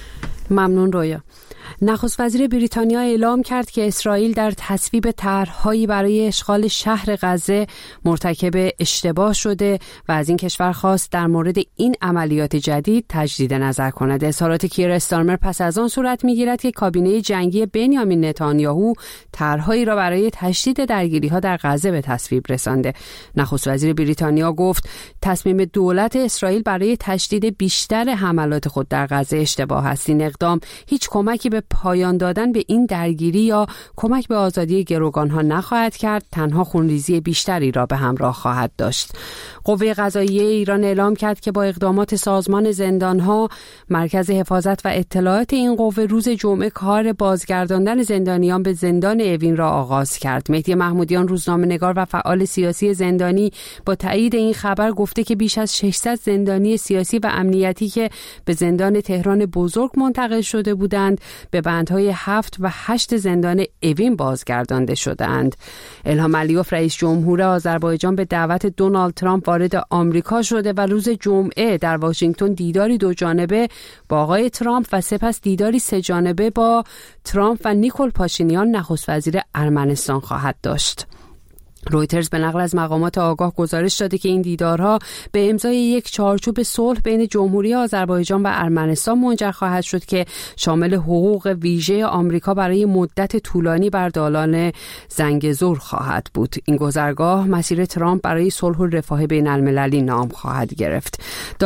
ممنون رویا. نخست وزیر بریتانیا اعلام کرد که اسرائیل در تصویب طرح‌هایی برای اشغال شهر غزه مرتکب اشتباه شده و از این کشور خواست در مورد این عملیات جدید تجدید نظر کند. اظهارات کیر استارمر پس از آن صورت می‌گیرد که کابینه جنگی بنیامین نتانیاهو طرح‌هایی را برای تشدید درگیری‌ها در غزه به تصویب رسانده. نخست وزیر بریتانیا گفت تصمیم دولت اسرائیل برای تشدید بیشتر حملات خود در غزه اشتباه است. این اقدام هیچ کمکی به پایان دادن به این درگیری یا کمک به آزادی گروگانها نخواهد کرد، تنها خونریزی بیشتری را به همراه خواهد داشت. قوه قضاییه ایران اعلام کرد که با اقدامات سازمان زندانها، مرکز حفاظت و اطلاعات این قوه روز جمعه کار بازگرداندن زندانیان به زندان اوین را آغاز کرد. مهدی محمودیان روزنامه‌نگار و فعال سیاسی زندانی با تایید این خبر گفته که بیش از 600 زندانی سیاسی و امنیتی که به زندان تهران بزرگ منتقل شده بودند به بندهای 7 و 8 زندان اوین بازگردانده شدند. الهام علیوف رئیس جمهور آذربایجان به دعوت دونالد ترامپ وارد آمریکا شده و روز جمعه در واشنگتن دیداری دو جانبه با آقای ترامپ و سپس دیداری سه جانبه با ترامپ و نیکول پاشینیان نخست وزیر ارمنستان خواهد داشت. رویترز به نقل از مقامات آگاه گزارش داده که این دیدارها به امضای یک چارچوب صلح بین جمهوری آذربایجان و ارمنستان منجر خواهد شد که شامل حقوق ویژه آمریکا برای مدت طولانی بر دالان زنگزور خواهد بود. این گذرگاه مسیر ترامپ برای صلح و رفاه بین المللی نام خواهد گرفت.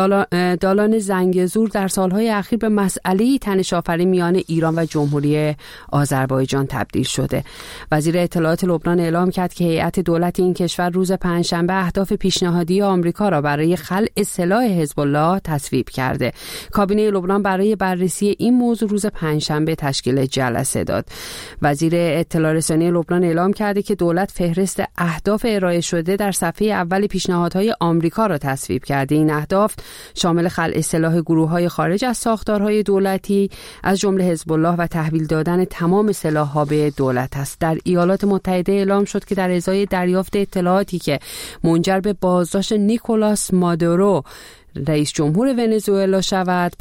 دالان زنگزور در سالهای اخیر به مسئله تنش‌آفرین میان ایران و جمهوری آذربایجان تبدیل شده. وزیر اطلاعات لبنان اعلام کرد که هیئت دولت این کشور روز پنجشنبه اهداف پیشنهادی آمریکا را برای خلع سلاح حزب الله تصویب کرده. کابینه لبنان برای بررسی این موضوع روز پنجشنبه تشکیل جلسه داد. وزیر اطلاع رسانی لبنان اعلام کرده که دولت فهرست اهداف ارائه شده در صفحه اول پیشنهادهای آمریکا را تصویب کرده. این اهداف شامل خلع سلاح گروه‌های خارج از ساختارهای دولتی از جمله حزب الله و تحویل دادن تمام سلاح‌ها به دولت است. در ایالات متحده اعلام شد که در ازای دریافت اطلاعاتی که منجر به بازداشت نیکولاس مادورو رئیس جمهور ونزوئلا شود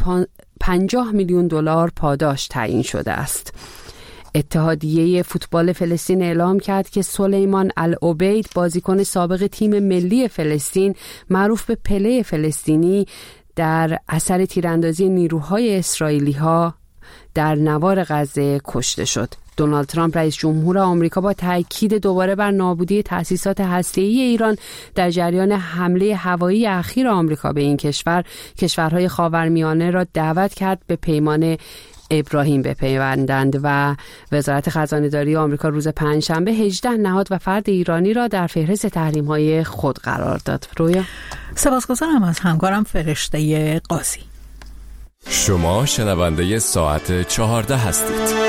50 میلیون دلار پاداش تعیین شده است. اتحادیه فوتبال فلسطین اعلام کرد که سلیمان العبید بازیکن سابق تیم ملی فلسطین معروف به پله فلسطینی در اثر تیراندازی نیروهای اسرائیلی ها در نوار غزه کشته شد. دونالد ترامپ رئیس جمهور آمریکا با تاکید دوباره بر نابودی تأسیسات هسته‌ای ایران در جریان حمله هوایی اخیر آمریکا به این کشورهای خاورمیانه را دعوت کرد به پیمان ابراهیم بپیوندند و وزارت خزانه‌داری آمریکا روز پنجشنبه 18 نهاد و فرد ایرانی را در فهرست تحریم‌های خود قرار داد. رویا سپاسگزارم از همکارم فرشته قاضی. شما شنونده ساعت 14 هستید.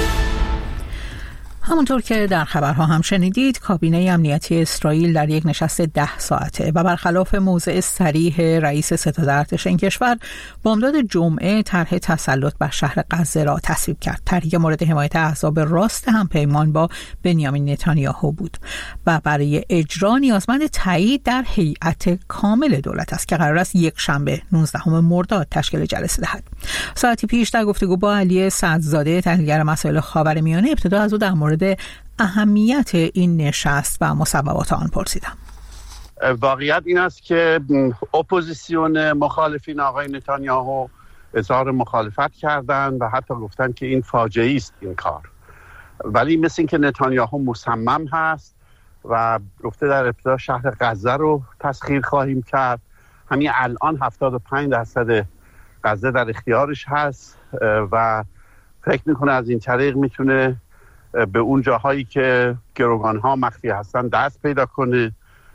همونطور که در خبرها هم شنیدید، کابینه امنیتی اسرائیل در یک نشست 10 ساعته و برخلاف موضع صریح رئیس ستاد ارتش این کشور بامداد جمعه طرح تسلط بر شهر غزه را تصویب کرد. طرحی که مورد حمایت احزاب راست همپیمان با بنیامین نتانیاهو بود و برای اجرا نیازمند تایید در هیئت کامل دولت است که قرار است یک شنبه 19 مرداد تشکیل جلسه دهد. ساعتی پیش در گفتگو با علی سعدزاده تحلیلگر مسائل خاورمیانه ابتدا از او در مورد اهمیت این نشست و مصوبات آن پرسیدم. واقعیت این است که اپوزیسیون مخالفین آقای نتانیاهو اظهار مخالفت کردند و حتی گفتن که این فاجعه است این کار، ولی مثل این که نتانیاهو مصمم هست و گفته در ابتدا شهر غزه رو تسخیر خواهیم کرد. همین الان 75% غزه در اختیارش هست و فکر میکنه از این طریق میتونه به اون جاهایی که گروگانها مخفی هستن دست پیدا کنه،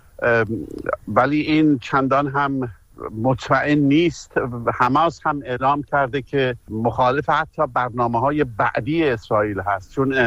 ولی این چندان هم مطمئن نیست. حماس هم اعلام کرده که مخالف حتی برنامه‌های بعدی اسرائیل هست، چون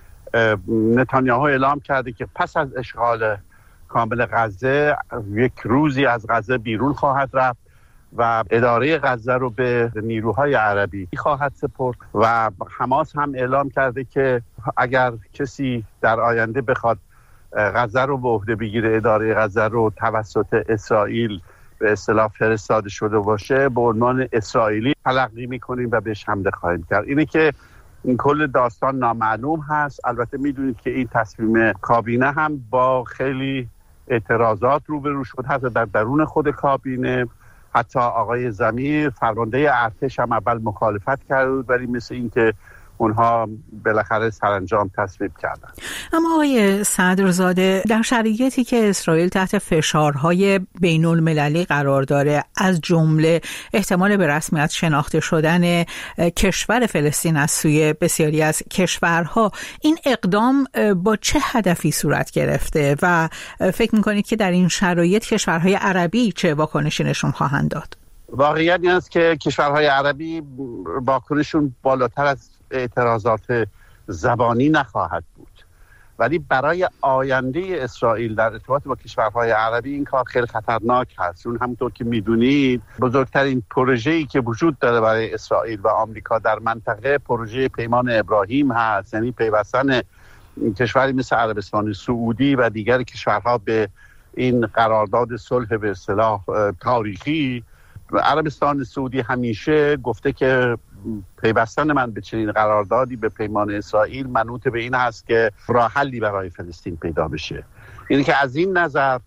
نتانیاهو اعلام کرده که پس از اشغال کامل غزه یک روزی از غزه بیرون خواهد رفت و اداره غزه رو به نیروهای عربی خواهد سپرد و حماس هم اعلام کرده که اگر کسی در آینده بخواد غزه رو به عهده بگیره، اداره غزه رو توسط اسرائیل به اصطلاح فرستاده شده باشه، به عنوان اسرائیلی تلقی میکنیم و بهش حمله خواهیم کرد. اینه که این کل داستان نامعلوم هست. البته میدونید که این تصمیم کابینه هم با خیلی اعتراضات روبرو شد، حتی در درون خود کابینه. حتی آقای زمیر فرمانده ارتش هم اول مخالفت کرد، ولی مثل این که اونها بالاخره سرانجام تصویب کردن. اما آقای صدرزاده، در شرایطی که اسرائیل تحت فشارهای بین المللی قرار داره، از جمله احتمال به رسمیت شناخته شدن کشور فلسطین از سوی بسیاری از کشورها، این اقدام با چه هدفی صورت گرفته و فکر میکنید که در این شرایط کشورهای عربی چه واکنشی نشون خواهند داد؟ واقعیت این است که کشورهای عربی واکنششون بالاتر از اعتراضات زبانی نخواهد بود، ولی برای آینده اسرائیل در ارتباط با کشورهای عربی این کار خیلی خطرناک هست. چون همونطور که میدونید بزرگترین پروژه‌ای که وجود داره برای اسرائیل و آمریکا در منطقه پروژه پیمان ابراهیم هست، یعنی پیوستن کشوری مثل عربستان سعودی و دیگر کشورها به این قرارداد صلح به اصطلاح تاریخی. عربستان سعودی همیشه گفته که پیوستن من به چنین قراردادی به پیمان اسرائیل منوط به این هست که راه حلی برای فلسطین پیدا بشه. یعنی که از این نظر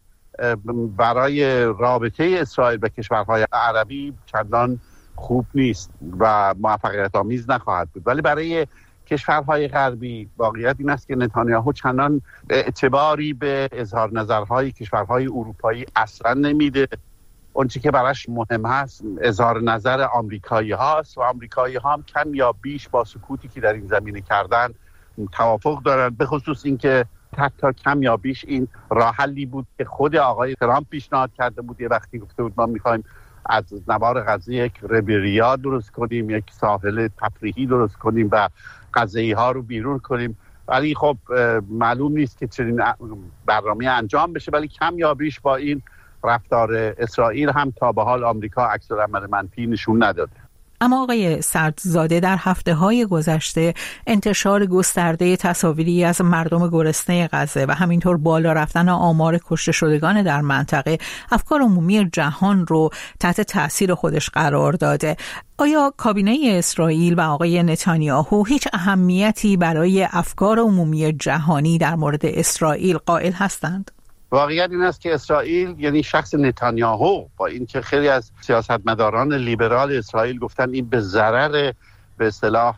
برای رابطه اسرائیل و کشورهای عربی چندان خوب نیست و موفقیت آمیز نخواهد بود، ولی برای کشورهای غربی واقعیت این است که نتانیاهو چندان اعتباری به اظهار نظرهای کشورهای اروپایی اصلا نمیده. اونچه که براش مهم هست اظهار نظر آمریکایی هاست و آمریکایی ها هم کم یا بیش با سکوتی که در این زمینه کردن توافق دارن، به خصوص اینکه حتی کم یا بیش این راه حلی بود که خود آقای ترامپ پیشنهاد کرده بود. یه وقتی گفته بود ما میخوایم از نوار غزه یک ریبریا درست کنیم، یک ساحل تفریحی درست کنیم و غزه‌ای ها رو بیرون کنیم، ولی خب معلوم نیست که چنین برنامه انجام بشه. ولی کم یا بیش با این رفتار اسرائیل هم تا به حال آمریکا عکس‌العمل منفی نشون نداده. اما آقای سردزاده، در هفته‌های گذشته انتشار گسترده تصاویری از مردم گرسنه غزه و همینطور بالا رفتن آمار کشته شدگان در منطقه افکار عمومی جهان رو تحت تأثیر خودش قرار داده. آیا کابینه اسرائیل و آقای نتانیاهو هیچ اهمیتی برای افکار عمومی جهانی در مورد اسرائیل قائل هستند؟ واقعیت این است که اسرائیل، یعنی شخص نتانیاهو، با اینکه خیلی از سیاستمداران لیبرال اسرائیل گفتن این به ضرر به اصطلاح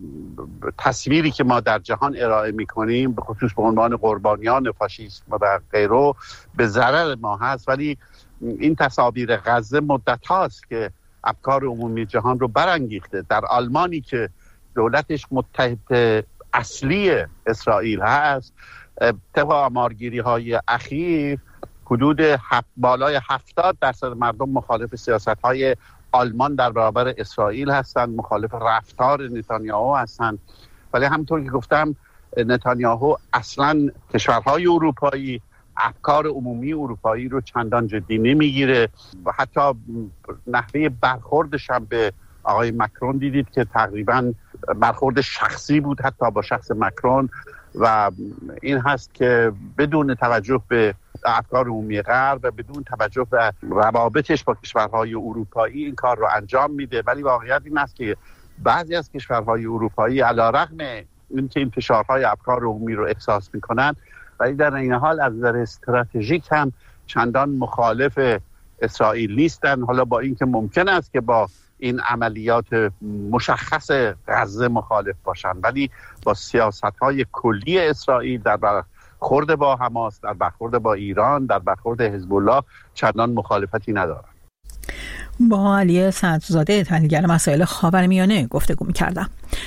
تصویری که ما در جهان ارائه می‌کنیم به خصوص به عنوان قربانیان فاشیسم و غیره به ضرر ما هست، ولی این تصاویر غزه مدت هاست که افکار عمومی جهان رو برانگیخته. در آلمانی که دولتش متحد اصلی اسرائیل هست، طبق آمارگیری های اخیر حدود بالای 70% مردم مخالف سیاست های آلمان در برابر اسرائیل هستند، مخالف رفتار نتانیاهو هستند. ولی همونطور که گفتم نتانیاهو اصلا کشورهای اروپایی افکار عمومی اروپایی رو چندان جدی نمیگیره و حتی نحوه برخوردش هم به آقای مکرون دیدید که تقریبا برخورد شخصی بود حتی با شخص مکرون، و این هست که بدون توجه به افکار عمومی غرب و بدون توجه به روابطش با کشورهای اروپایی این کار رو انجام میده. ولی واقعیت این است که بعضی از کشورهای اروپایی علیرغم اینکه این فشارهای افکار عمومی رو احساس میکنن، ولی در این حال از نظر استراتژیک هم چندان مخالف اسرائیل نیستن. حالا با اینکه ممکن است که با این عملیات مشخص غزه مخالف باشن، ولی با سیاست‌های کلی اسرائیل در برخورد با حماس، در برخورد با ایران، در برخورد حزب الله چندان مخالفتی ندارن. با علی صدرزاده تحلیلگر مسائل خاورمیانه گفتگو می‌کردم.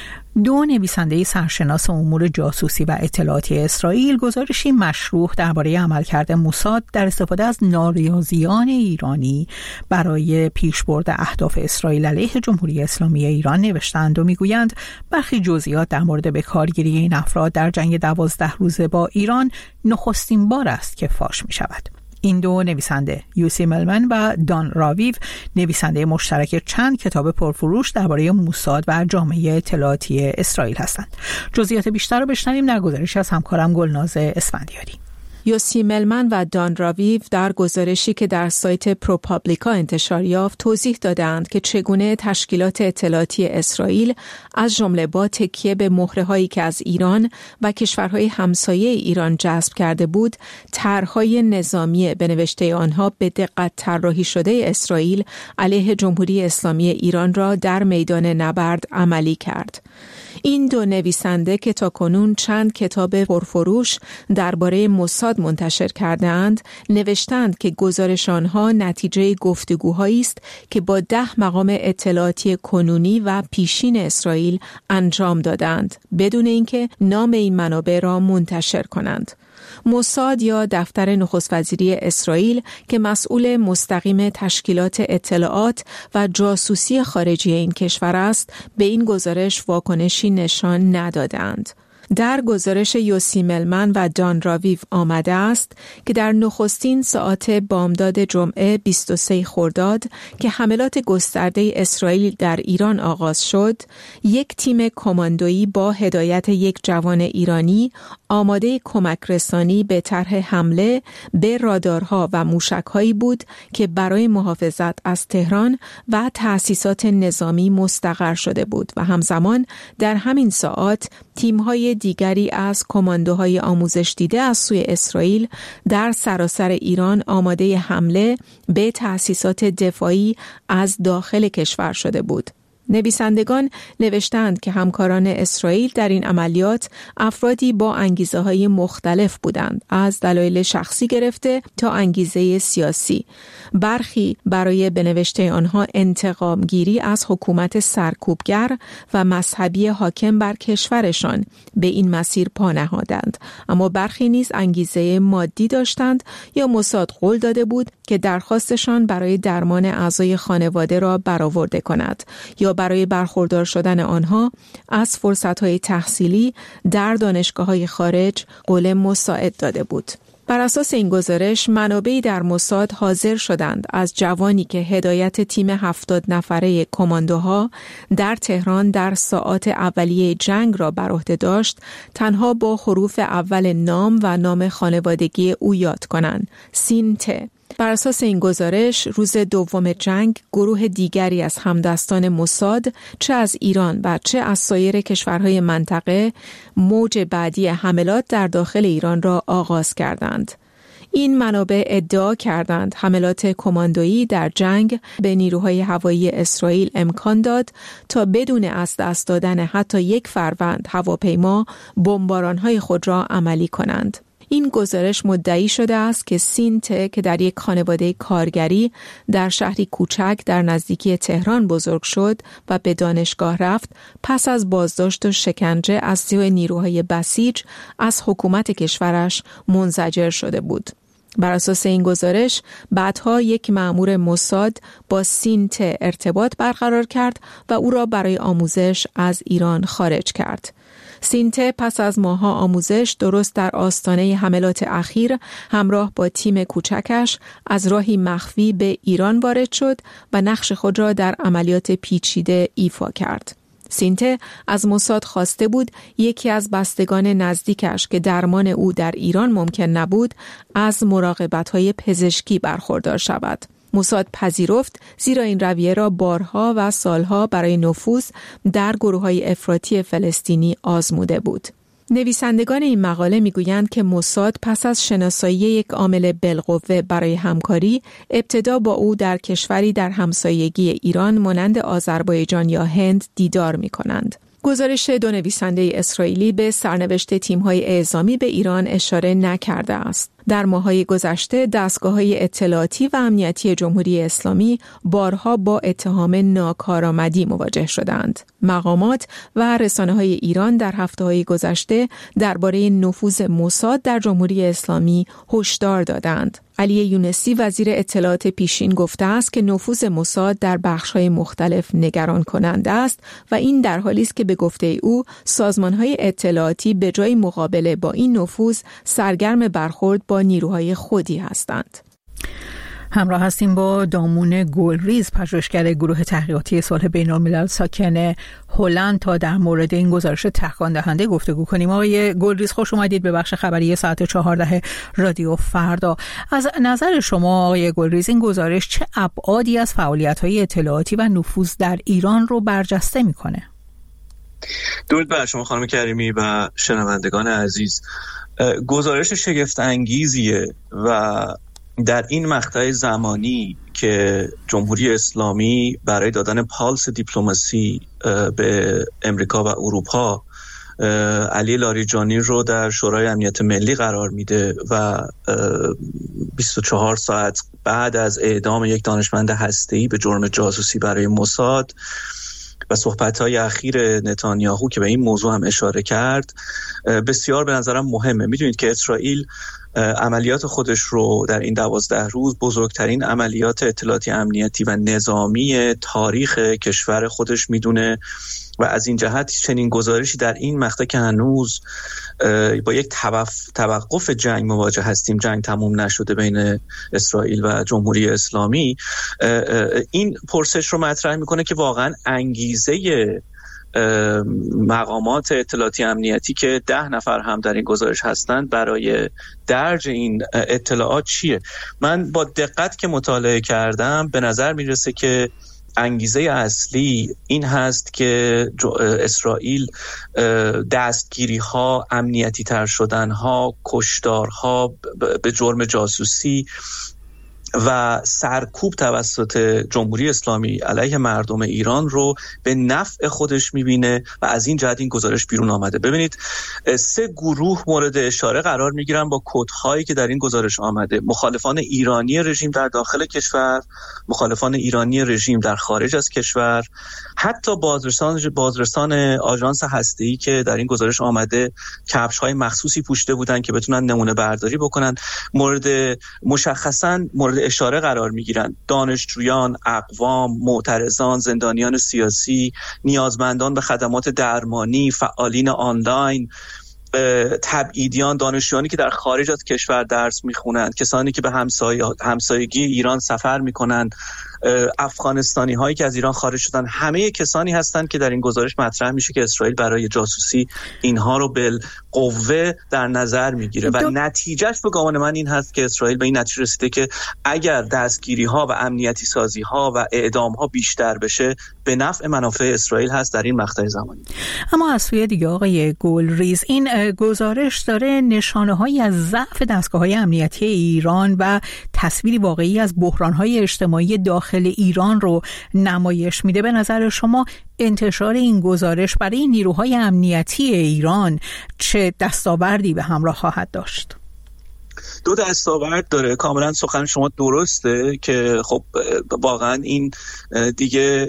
دو نویسنده سرشناس امور جاسوسی و اطلاعاتی اسرائیل گزارشی مشروح درباره عملکرد موساد در استفاده از ناریاضیان ایرانی برای پیشبرد اهداف اسرائیل علیه جمهوری اسلامی ایران نوشتند و میگویند برخی جزئیات در مورد بکارگیری این افراد در جنگ 12 روزه با ایران نخستین بار است که فاش می‌شود. این دو نویسنده، یوسی ملمن و دان راویو، نویسنده مشترک چند کتاب پرفروش درباره موساد و جامعه اطلاعاتی اسرائیل هستند. جزئیات بیشتر رو بشنویم در گزارشی از همکارم گلناز اسفندیاری. یوسی ملمن و دان راویو در گزارشی که در سایت پروپابلیکا انتشار یافت توضیح دادند که چگونه تشکیلات اطلاعاتی اسرائیل از جمله با تکیه به مهره‌هایی که از ایران و کشورهای همسایه ایران جذب کرده بود، طرح‌های نظامی به نوشته آنها به دقت طراحی شده اسرائیل علیه جمهوری اسلامی ایران را در میدان نبرد عملی کرد. این دو نویسنده که تاکنون چند کتاب پرفروش درباره موساد منتشر کرده‌اند، نوشتند که گزارش آنها نتیجه گفتگوهایی است که با 10 مقام اطلاعاتی کنونی و پیشین اسرائیل انجام دادند، بدون اینکه نام این منابع را منتشر کنند. موساد یا دفتر نخست وزیری اسرائیل که مسئول مستقیم تشکیلات اطلاعات و جاسوسی خارجی این کشور است، به این گزارش واکنشی نشان ندادند. در گزارش یوسی ملمن و دان راویو آمده است که در نخستین ساعات بامداد جمعه 23 خرداد که حملات گسترده اسرائیل در ایران آغاز شد، یک تیم کماندویی با هدایت یک جوان ایرانی آماده کمک رسانی به طرح حمله به رادارها و موشک‌هایی بود که برای محافظت از تهران و تأسیسات نظامی مستقر شده بود و همزمان در همین ساعات تیم‌های دیگری از کماندوهای آموزش دیده از سوی اسرائیل در سراسر ایران آماده حمله به تأسیسات دفاعی از داخل کشور شده بود. نویسندگان نوشتند که همکاران اسرائیل در این عملیات افرادی با انگیزه‌های مختلف بودند، از دلایل شخصی گرفته تا انگیزه سیاسی. برخی برای به نوشته آنها انتقام گیری از حکومت سرکوبگر و مذهبی حاکم بر کشورشان به این مسیر پا نهادند، اما برخی نیز انگیزه مادی داشتند یا موساد قول داده بود که درخواستشان برای درمان اعضای خانواده را برآورده کند یا برای برخوردار شدن آنها از فرصت‌های تحصیلی در دانشگاه‌های خارج قول مساعد داده بود. بر اساس این گزارش منابعی در موساد حاضر شدند از جوانی که هدایت تیم 70 نفره کماندوها در تهران در ساعات اولیه جنگ را بر عهده داشت تنها با حروف اول نام و نام خانوادگی او یاد کنند: سینته. بر اساس این گزارش روز دوم جنگ گروه دیگری از همدستان موساد چه از ایران و چه از سایر کشورهای منطقه موج بعدی حملات در داخل ایران را آغاز کردند. این منابع ادعا کردند حملات کماندویی در جنگ به نیروهای هوایی اسرائیل امکان داد تا بدون از دست دادن حتی یک فروند هواپیما بمباران‌های خود را عملی کنند. این گزارش مدعی شده است که سینته که در یک خانواده کارگری در شهری کوچک در نزدیکی تهران بزرگ شد و به دانشگاه رفت، پس از بازداشت و شکنجه از سوی نیروهای بسیج از حکومت کشورش منزجر شده بود. بر اساس این گزارش بعدها یک مأمور موساد با سینته ارتباط برقرار کرد و او را برای آموزش از ایران خارج کرد. سینته پس از ماه‌ها آموزش درست در آستانه حملات اخیر همراه با تیم کوچکش از راهی مخفی به ایران وارد شد و نقش خود را در عملیات پیچیده ایفا کرد. سینته از موساد خواسته بود یکی از بستگان نزدیکش که درمان او در ایران ممکن نبود از مراقبت‌های پزشکی برخوردار شود. موساد پذیرفت، زیرا این رویه را بارها و سالها برای نفوذ در گروه‌های افراطی فلسطینی آزموده بود. نویسندگان این مقاله میگویند که موساد پس از شناسایی یک عامل بالقوه برای همکاری، ابتدا با او در کشوری در همسایگی ایران مانند آذربایجان یا هند دیدار می‌کنند. گزارش دو نویسنده اسرائیلی به سرنوشت تیم‌های اعزامی به ایران اشاره نکرده است. در ماه‌های گذشته دستگاه‌های اطلاعاتی و امنیتی جمهوری اسلامی بارها با اتهام ناکارآمدی مواجه شدند. مقامات و رسانه‌های ایران در هفته‌های گذشته درباره نفوذ موساد در جمهوری اسلامی هشدار دادند. علی یونسی وزیر اطلاعات پیشین گفته است که نفوذ موساد در بخش‌های مختلف نگران کننده است و این در حالی است که به گفته او سازمان‌های اطلاعاتی به جای مقابله با این نفوذ سرگرم برخورد با نیروهای خودی هستند. همراه هستیم با دامون گلریز، پژوهشگر گروه تحقیقاتی صلح بین‌الملل ساکن هلند، تا در مورد این گزارش تکان دهنده گفتگو کنیم. آقای گلریز، خوش اومدید به بخش خبری ساعت 14 رادیو فردا. از نظر شما آقای گلریز، این گزارش چه ابعادی از فعالیت‌های اطلاعاتی و نفوذ در ایران رو برجسته می‌کنه؟ درود بر شما خانم کریمی و شنوندگان عزیز. گزارش شگفت انگیزیه و در این مقطع زمانی که جمهوری اسلامی برای دادن پالس دیپلماسی به امریکا و اروپا علی لاریجانی رو در شورای امنیت ملی قرار میده و 24 ساعت بعد از اعدام یک دانشمند هسته‌ای به جرم جاسوسی برای موساد و صحبت‌های اخیر نتانیاهو که به این موضوع هم اشاره کرد بسیار به نظرم مهمه. میدونید که اسرائیل عملیات خودش رو در این 12 روز بزرگترین عملیات اطلاعاتی امنیتی و نظامی تاریخ کشور خودش میدونه و از این جهت چنین گزارشی در این مقطع که هنوز با یک توقف جنگ مواجه هستیم، جنگ تموم نشده بین اسرائیل و جمهوری اسلامی، این پرسش رو مطرح میکنه که واقعا انگیزه مقامات اطلاعاتی امنیتی که 10 نفر هم در این گزارش هستند برای درج این اطلاعات چیه؟ من با دقت که مطالعه کردم به نظر میرسه که انگیزه اصلی این هست که اسرائیل دستگیری ها، امنیتی تر شدن ها، کشتارها به جرم جاسوسی و سرکوب توسط جمهوری اسلامی علیه مردم ایران رو به نفع خودش میبینه و از این جهت این گزارش بیرون آمده. ببینید 3 گروه مورد اشاره قرار میگیرن با کدهایی که در این گزارش آمده: مخالفان ایرانی رژیم در داخل کشور، مخالفان ایرانی رژیم در خارج از کشور، حتی بازرسان آژانس هسته‌ای که در این گزارش آمده کفش‌های مخصوصی پوشیده بودن که بتونن نمونه برداری بکنن. مشخصاً مورد اشاره قرار میگیرن دانشجویان، اقوام، معترضان، زندانیان سیاسی، نیازمندان به خدمات درمانی، فعالین آنلاین، تبعیدیان، دانشجویانی که در خارج از کشور درس میخونند، کسانی که به همسایگی ایران سفر میکنند، افغانستانی هایی که از ایران خارج شدن، همه کسانی هستند که در این گزارش مطرح میشه که اسرائیل برای جاسوسی اینها رو بالقوه در نظر میگیره و نتیجهش به گمان من این هست که اسرائیل به این نتیجه رسیده که اگر دستگیری ها و امنیتی سازی ها و اعدام ها بیشتر بشه به نفع منافع اسرائیل هست در این مقطع زمانی. اما از سوی دیگه آقای گلریز، این گزارش داره نشانه‌هایی از ضعف دستگاه‌های امنیتی ایران و تصویری واقعی از بحران‌های اجتماعی داخل ایران رو نمایش میده. به نظر شما انتشار این گزارش برای نیروهای امنیتی ایران چه دستاوردی به همراه خواهد داشت؟ 2 دستاورد داره. کاملا سخن شما درسته که خب واقعا این دیگه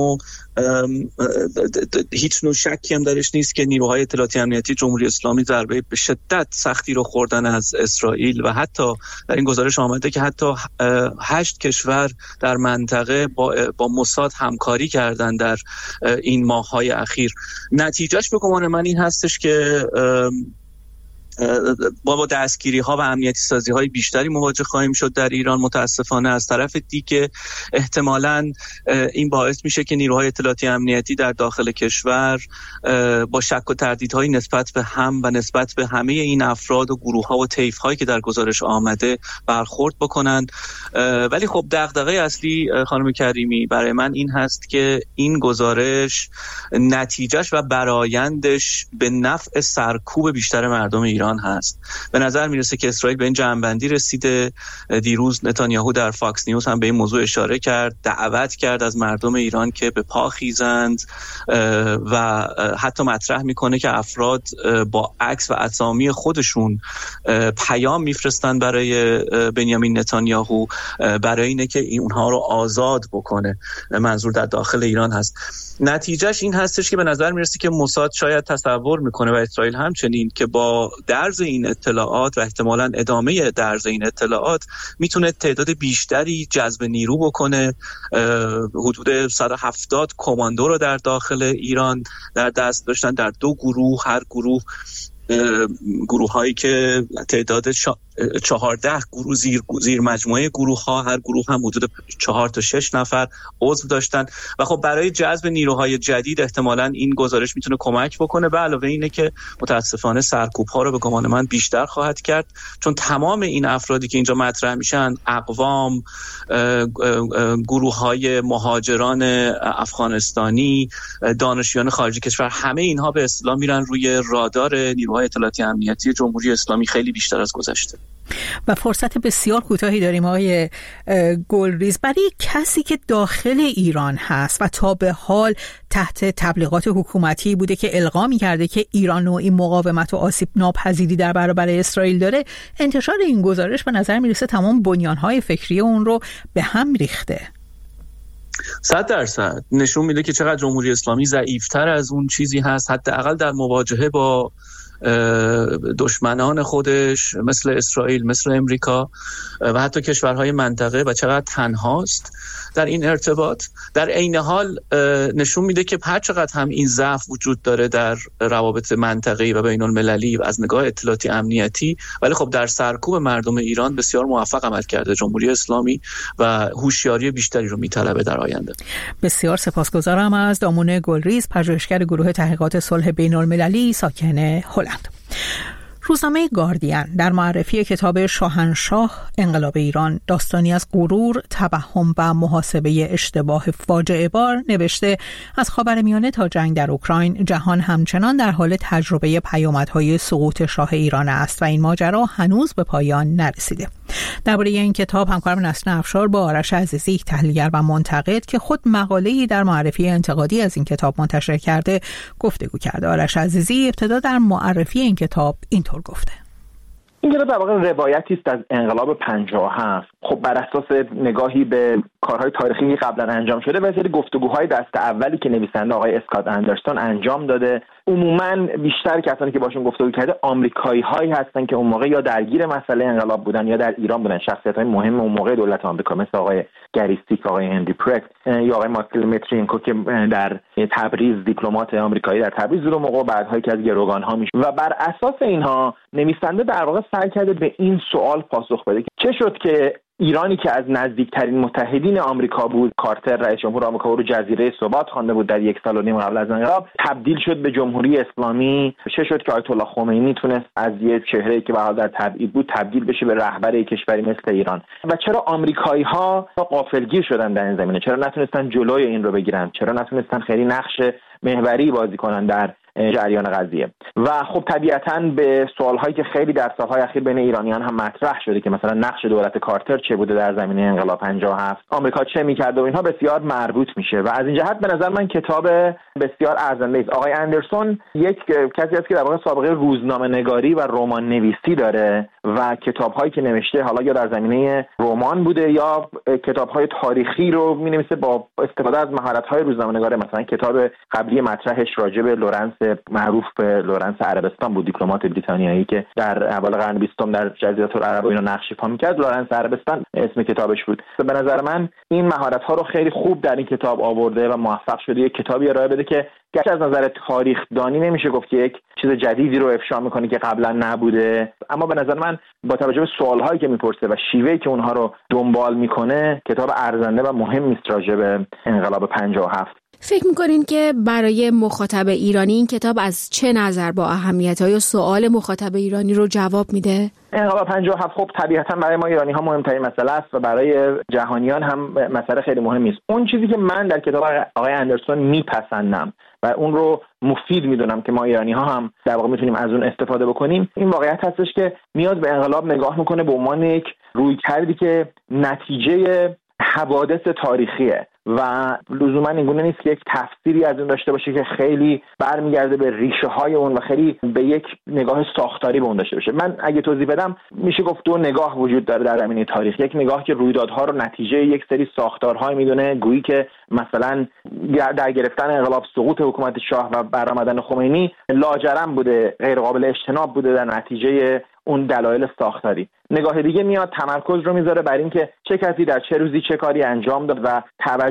هیچ نوع شکی هم درش نیست که نیروهای اطلاعاتی امنیتی جمهوری اسلامی ضربه به شدت سختی رو خوردن از اسرائیل و حتی در این گزارش آمده که حتی 8 کشور در منطقه با موساد همکاری کردن در این ماه‌های اخیر. نتیجهش به گمان من این هستش که با دستگیری ها و امنیتی سازی های بیشتری مواجه خواهیم شد در ایران. متاسفانه از طرف دیگه احتمالاً این باعث میشه که نیروهای اطلاعاتی امنیتی در داخل کشور با شک و تردیدهای نسبت به هم و نسبت به همه این افراد و گروه ها و طیف هایی که در گزارش آمده برخورد بکنن. ولی خب دغدغه اصلی خانم کریمی برای من این هست که این گزارش نتیجهش و برآیندش به نفع سرکوب بیشتر مردم ایران هست. به نظر میرسه که اسرائیل به این جمع‌بندی رسیده. دیروز نتانیاهو در فاکس نیوز هم به این موضوع اشاره کرد، دعوت کرد از مردم ایران که به پا خیزند و حتی مطرح میکنه که افراد با عکس و اسامی خودشون پیام میفرستن برای بنیامین نتانیاهو برای اینه که اونها رو آزاد بکنه. منظور در داخل ایران هست. نتیجهش این هستش که به نظر میرسه که موساد شاید تصور میکنه و اسرائیل همچنین که با درز این اطلاعات و احتمالاً ادامه درز این اطلاعات میتونه تعداد بیشتری جذب نیرو بکنه. حدود 170 کماندو رو در داخل ایران در دست داشتن در 2 گروه، هر گروه هایی که تعداد 14 گروه زیر مجموعه گروه ها، هر گروه هم حدود 4 تا 6 نفر عضو داشتن و خب برای جذب نیروهای جدید احتمالاً این گزارش میتونه کمک بکنه. به علاوه اینه که متاسفانه سرکوب ها رو به گمان من بیشتر خواهد کرد، چون تمام این افرادی که اینجا مطرح میشن، اقوام، گروه های مهاجران افغانستانی، دانشجویان خارجی کشور، همه اینها به اصطلاح میرن روی رادار نیروهای اطلاعاتی امنیتی جمهوری اسلامی خیلی بیشتر از گذشته. و فرصت بسیار کوتاهی داریم آقای گلریز. برای کسی که داخل ایران هست و تا به حال تحت تبلیغات حکومتی بوده که القا می‌کرده که ایران نوعی مقاومت و آسیب ناپذیری در برابر اسرائیل داره، انتشار این گزارش به نظر میرسه تمام بنیان‌های فکری اون رو به هم ریخته. 100% نشون میده که چقدر جمهوری اسلامی ضعیف‌تر از اون چیزی هست، حداقل در مواجهه با دشمنان خودش مثل اسرائیل، مثل امریکا و حتی کشورهای منطقه، و چقدر تنهاست در این ارتباط. در عین حال نشون میده که هر چقدر هم این ضعف وجود داره در روابط منطقه‌ای و بین المللی و از نگاه اطلاعاتی امنیتی، ولی خب در سرکوب مردم ایران بسیار موفق عمل کرده جمهوری اسلامی و هوشیاری بیشتری رو میطلبه در آینده. بسیار سپاسگزارم از دامون گلریز، پژوهشگر گروه تحقیقات صلح بین المللی ساکن هلند. روزنامه گاردین در معرفی کتاب شاهنشاه انقلاب ایران، داستانی از غرور، توهم و محاسبه اشتباه فاجعه بار نوشته از خاورمیانه تا جنگ در اوکراین، جهان همچنان در حال تجربه پیامدهای سقوط شاه ایران است و این ماجرا هنوز به پایان نرسیده. درباره این کتاب همکارم نسرین افشار با آرش عزیزی، تحلیلگر و منتقد که خود مقاله‌ای در معرفی انتقادی از این کتاب منتشر کرده، گفتگو کرده. آرش عزیزی ابتدا در معرفی این کتاب اینطور گفته: این کتاب در واقع روایتی است از انقلاب 57. خب بر اساس نگاهی به کارهای تاریخی که قبلا انجام شده و سری گفتگوهای دست اولی که نویسنده آقای اسکات اندرسون انجام داده، عموما بیشتر کسانی که باشون گفتگو کرده آمریکایی‌هایی هستن که اون موقع یا درگیر مسئله انقلاب بودن یا در ایران بودن، شخصیت‌های مهم اون موقع دولت آمریکا مثل آقای گری استیک، آقای هنری پرکت یا آقای مایکل مترینکو که در تبریز دیپلمات آمریکایی در تبریز بود، موقع بعدها که از گروگان‌ها میشه. و بر اساس اینها نویسنده در واقع سعی کرده به این سوال پاسخ بده که چه شد که ایرانی که از نزدیکترین متحدین آمریکا بود، کارتر رئیس جمهور آمریکا رو جزیره ثبات خوانده بود در 1 سال و نیم قبل از انقلاب، تبدیل شد به جمهوری اسلامی. چه شد که آیت الله خمینی تونست از یک چهره‌ای که به حال در تبعید بود تبدیل بشه به رهبر یک کشوری مثل ایران؟ و چرا آمریکایی‌ها غافلگیر شدن در این زمینه؟ چرا نتونستن جلوی این رو بگیرن؟ چرا نتونستن خیلی نقش محوری بازی کنن در جریان قضیه؟ و خب طبیعتاً به سوال‌هایی که خیلی در سال‌های اخیر بین ایرانیان هم مطرح شده که مثلا نقش دولت کارتر چه بوده در زمینه انقلاب 57، آمریکا چه می‌کرد و اینها بسیار مربوط میشه و از این جهت به نظر من کتاب بسیار ارزنده است. آقای اندرسون یک کسی است که در واقع سابقه روزنامه‌نگاری و رمان نویسی داره و کتاب‌هایی که نوشته حالا یا در زمینه رمان بوده یا کتاب‌های تاریخی رو می‌نویسه با استفاده از مهارت‌های روزنامه‌نگاری. مثلا کتاب قبلی مطرحش راجع به لورنس معروف به لورنس عربستان بود، دیپلمات بریتانیایی که در اول قرن 20 در جزیره العرب و اینا نقش ایفا می‌کرد. لورنس عربستان اسم کتابش بود. به نظر من این مهارت‌ها رو خیلی خوب در این کتاب آورده و موفق شده یک کتابی ارائه بده که گرچه از نظر تاریخ دانی نمیشه گفت که یک چیز جدیدی رو افشا میکنه که قبلا نبوده، اما به نظر من با توجه به سوالهایی که میپرسه و شیوهی که اونها رو دنبال میکنه کتاب ارزنده و مهمی است راجع به انقلاب 57. فکر میکنین که برای مخاطب ایرانی این کتاب از چه نظر با اهمیت های سوال مخاطب ایرانی رو جواب میده؟ انقلاب 57 خب طبیعتا برای ما ایرانی ها مهمترین مسئله است و برای جهانیان هم مسئله خیلی مهمی است. اون چیزی که من در کتاب آقای اندرسون میپسندم و اون رو مفید میدونم که ما ایرانی ها هم در واقع میتونیم از اون استفاده بکنیم، این واقعیت هستش که میاد به انقلاب نگاه میکنه به عنوان یک رویکردی که نتیجه حوادث تاریخیه و لزوما اینگونه نیست که یک تفسیری از اون داشته باشه که خیلی برمیگرده به ریشه های اون و خیلی به یک نگاه ساختاری به اون داشته باشه. من اگه توضیح بدم میشه گفت دو نگاه وجود داره در زمینه تاریخ. یک نگاه که رویدادها رو نتیجه یک سری ساختارهای میدونه، گویی که مثلا در گرفتن انقلاب سقوط حکومت شاه و برآمدن خمینی لاجرم بوده، غیر قابل اجتناب بوده در نتیجه اون دلایل ساختاری. نگاه دیگه میاد تمرکز رو میذاره بر این که چه کسی در چه روزی چه کاری انجام داد و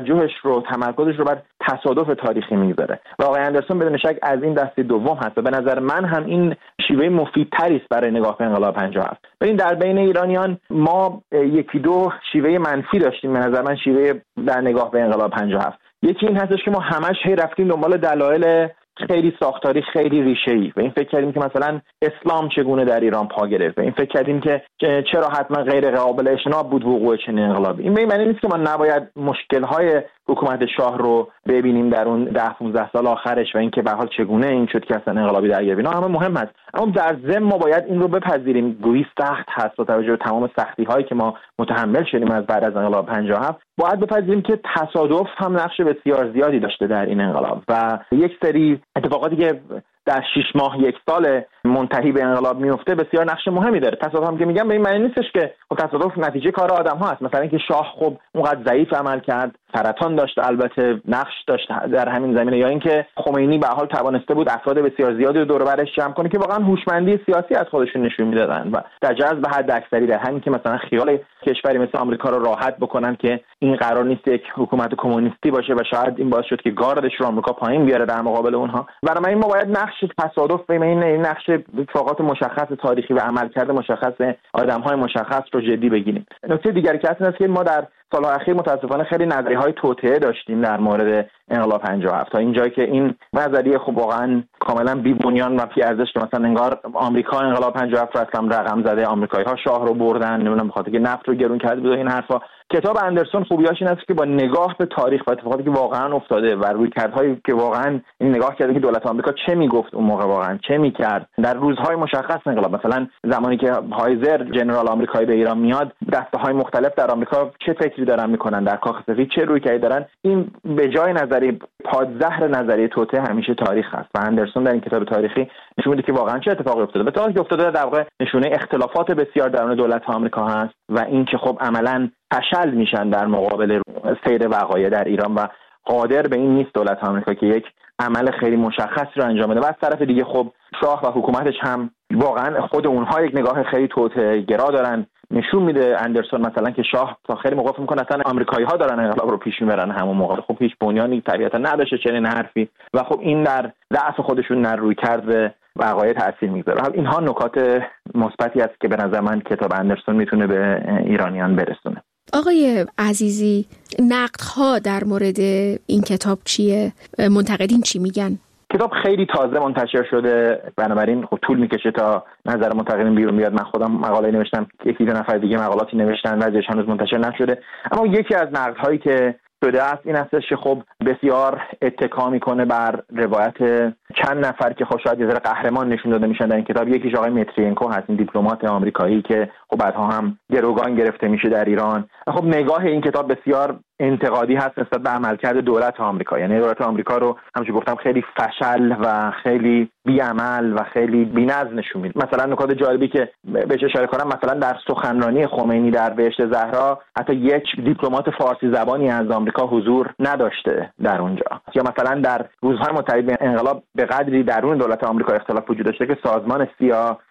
تمرکزش رو بر تصادف تاریخی میذاره و آقای اندرسون بدون شک از این دسته دوم هست و به نظر من هم این شیوه مفیدتری است برای نگاه به انقلاب 57. ببین در بین ایرانیان ما یکی دو شیوه منفی داشتیم به نظر من شیوه در نگاه به انقلاب 57. یکی این هستش که ما همش رفتیم دنبال دلایل خیلی ساختاری خیلی ریشه‌ای و این فکر کردیم که مثلا اسلام چگونه در ایران پا گرفت و این فکر کردیم که چرا حتما غیر قابل اجتناب بود وقوع چنین انقلابی. این به این معنی نیست که ما نباید مشکل‌های حکومت شاه رو ببینیم در اون 10-15 سال آخرش و اینکه به هر حال چگونه این شد که اصلا انقلابی در ایران همه مهم است، اما در ضمن ما باید این رو بپذیریم گویی سخت هست با توجه به تمام سختی‌هایی که ما متحمل شدیم از بعد از انقلاب 57 باید بپذیریم که تصادف هم نقش بسیار زیادی داشته در این انقلاب و یک سری اتفاقاتی که در 6 ماه 1 سال منتهی به انقلاب میفته بسیار نقش مهمی داره. تصادف هم که میگم به این معنی نیستش که تصادف نتیجه کار آدم ها است. مثلا اینکه شاه خب اونقدر ضعیف عمل کرد، سرطان داشت، البته نقش داشت در همین زمینه، یا اینکه خمینی به حال توانسته بود افراد بسیار زیادی رو دور و برش جمع کنه که واقعا هوشمندی سیاسی از خودشون نشون میدادن و در جذب حد اکثری در همین که مثلا خیال کشوری مثل آمریکا رو راحت بکنن که این قرار نیست یک حکومت کمونیستی باشه و شاید این باعث شد که گاردش رو آمریکا پایین بیاره در مقابل اونها. برای ما باید نقش تصادف به این نقش اتفاقات مشخص تاریخی و عملکرد مشخص آدم‌های مشخص رو جدی بگیریم. نکته دیگری که هست که ما در سال‌های اخیر متاسفانه خیلی نظریه‌های توطئه داشتیم در مورد انقلاب 57 تا اینجایی که این نظریه خب واقعا کاملا بی‌بنیان و بی‌ارزش که مثلا انگار آمریکا انقلاب 57 رو اصلا رقم زده، آمریکایی‌ها شاه رو بردن، نمیدونم بخاطر که نفت رو گرون کرده بود این حرفا. کتاب اندرسون خوبیاش این است که با نگاه به تاریخ و اتفاقاتی که واقعا افتاده و رویکردهایی که واقعا این نگاه کرده که دولت آمریکا چه میگفت اون موقع، واقعا چه میکرد در روزهای مشخص انقلاب، مثلا زمانی که هایزر جنرال آمریکایی به ایران میاد دسته‌های مختلف در آمریکا چه فکری دارن میکنن، در کاخ سفید چه رویکردی دارن. این به جای نظریه پادزهر نظریه توطئه همیشه تاریخ است و اندرسون در این کتاب تاریخی نشون میده که واقعا چه اتفاقی افتاده. به طوری که افتاده در واقع نشونه اختلافات بسیار درون دولت آمریکا هست و اینکه خب عملاً فشل میشن در مقابل سیر وقایع در ایران و قادر به این نیست دولت آمریکا که یک عمل خیلی مشخص رو انجام بده. و از طرف دیگه خب شاه و حکومتش هم واقعا خود اونها یک نگاه خیلی توطئه گرا دارن. نشون میده اندرسون مثلا که شاه تا خیلی موقع میکنه اصلا آمریکایی‌ها دارن انقلاب رو پیش میبرن همون موقع. خب هیچ بنیانی طبیعتا نداشته چنین حرفی و خب این در ضعف خودشون در رویکرد وقایع تاثیر میذاره. اینها نکات مثبتی است که به نظر من کتاب اندرسون میتونه به ایرانیان برسونه. آقای عزیزی، نقدها در مورد این کتاب چیه؟ منتقدین چی میگن؟ کتاب خیلی تازه منتشر شده، بنابراین خب طول میکشه تا نظر منتقدین بیرون بیاد. من خودم مقاله نوشتم، یکی دو نفر دیگه مقالاتی نوشتن، بعضیش هنوز منتشر نشده. اما یکی از نقدهایی که شده است این هستش که خب بسیار اتکا میکنه بر روایت چند نفر که خب شاید یه ذره قهرمان نشون داده میشن در این کتاب. یکیش آقای مترینکو هست، این دیپلمات آمریکایی که خب بعدها هم گروگان گرفته میشه در ایران. خب نگاه این کتاب بسیار انتقادی هست نسبت به عملکرد دولت آمریکا، یعنی دولت آمریکا رو همونجوری گفتم خیلی فشل و خیلی بی‌عمل و خیلی بی‌نظم نشون میده. مثلا نکات جالبی که بهش اشاره کنم، مثلا در سخنرانی خمینی در بهشت زهرا حتی یک دیپلمات فارسی زبانی از آمریکا حضور نداشته در اونجا. یا مثلا در روزهای متعدد انقلاب به قدری درون دولت آمریکا اختلاف وجود داشته که سازمان سیا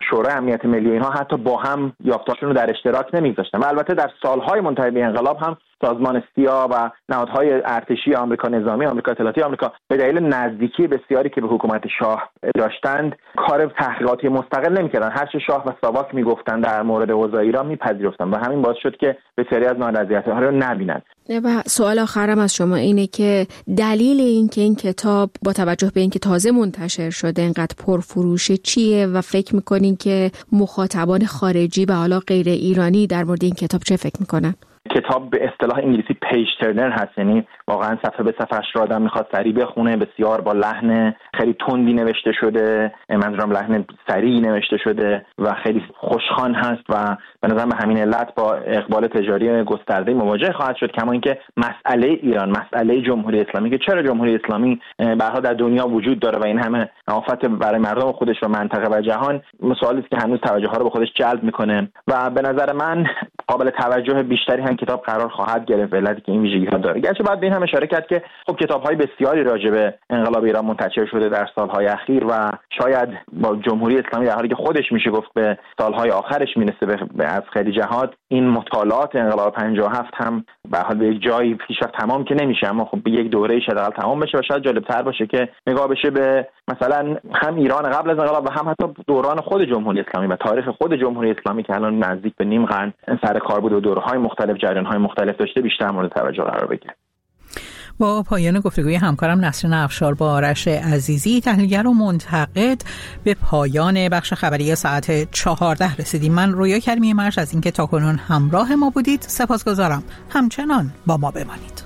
شورای امنیت ملی اینها حتی با هم یافته‌هاشون رو در اشتراک نمی‌گذاشتن. و البته در سالهای منتهی به انقلاب هم سازمان سیا و نهادهای ارتشی آمریکا نظامی، آمریکا اطلاعاتی آمریکا به دلیل نزدیکی بسیاری که به حکومت شاه داشتند کار تحقیقاتی مستقل نمی‌کردن. هر چه شاه و ساواک میگفتن در مورد اوضاع ایران میپذیرفتن و همین باعث شد که بسیاری از نارضایتی‌ها رو نبینن. و سوال آخرم از شما اینه که دلیل این که این کتاب با توجه به اینکه تازه منتشر شده اینقدر پرفروشه چیه و فکر می‌کنین که مخاطبان خارجی و حالا غیر ایرانی در مورد این کتاب چه فکر می‌کنن؟ کتاب به اصطلاح انگلیسی پیج ترنر هست، یعنی واقعا صفحه به صفحه‌اش رو آدم میخواد سریع بخونه. بسیار با لحن خیلی تندی نوشته شده، منظورم لحن سریع نوشته شده و خیلی خوشخوان هست و به نظرم به همین علت با اقبال تجاری گسترده مواجه خواهد شد. کما اینکه مسئله ایران، مسئله جمهوری اسلامی که چرا جمهوری اسلامی به هر حال در دنیا وجود داره و این همه آفت برای مردم خودش و منطقه و جهان، سوالی است که هنوز توجه ها رو به خودش جلب میکنه و به نظر من قابل توجه بیشتری هم کتاب قرار خواهد گرفت، علتی که این ویژگی‌ها داره. گرچه بعد به این هم اشاره کرد که خب کتاب‌های بسیاری راجع به انقلاب ایران منتشر شده در سال‌های اخیر و شاید با جمهوری اسلامی در حالی که خودش میشه گفت به سال‌های آخرش میرسه از خیلی جهات، این مطالعات انقلاب 57 هم به حال به یک جایی پیشرفت تمام که نمیشه، اما خب به یک دوره شاید تمام بشه و شاید جالب‌تر باشه که نگاه بشه به مثلا هم ایران قبل از انقلاب و هم حتی دوران خود جمهوری اسلامی و تاریخ خود جمهوری اسلامی که الان نزدیک به نیم قرن سر کار بود و دوره‌های مختلف، جریان‌های مختلف داشته، بیشتر مورد توجه قرار بگیره. با پایان گفتگوی همکارم نسرین افشار با آرش عزیزی، تحلیلگر و منتقد، به پایان بخش خبری ساعت 14 رسیدیم. من رویا کریمی مرش از اینکه تاکنون همراه ما بودید سپاسگزارم. همچنان با ما بمانید.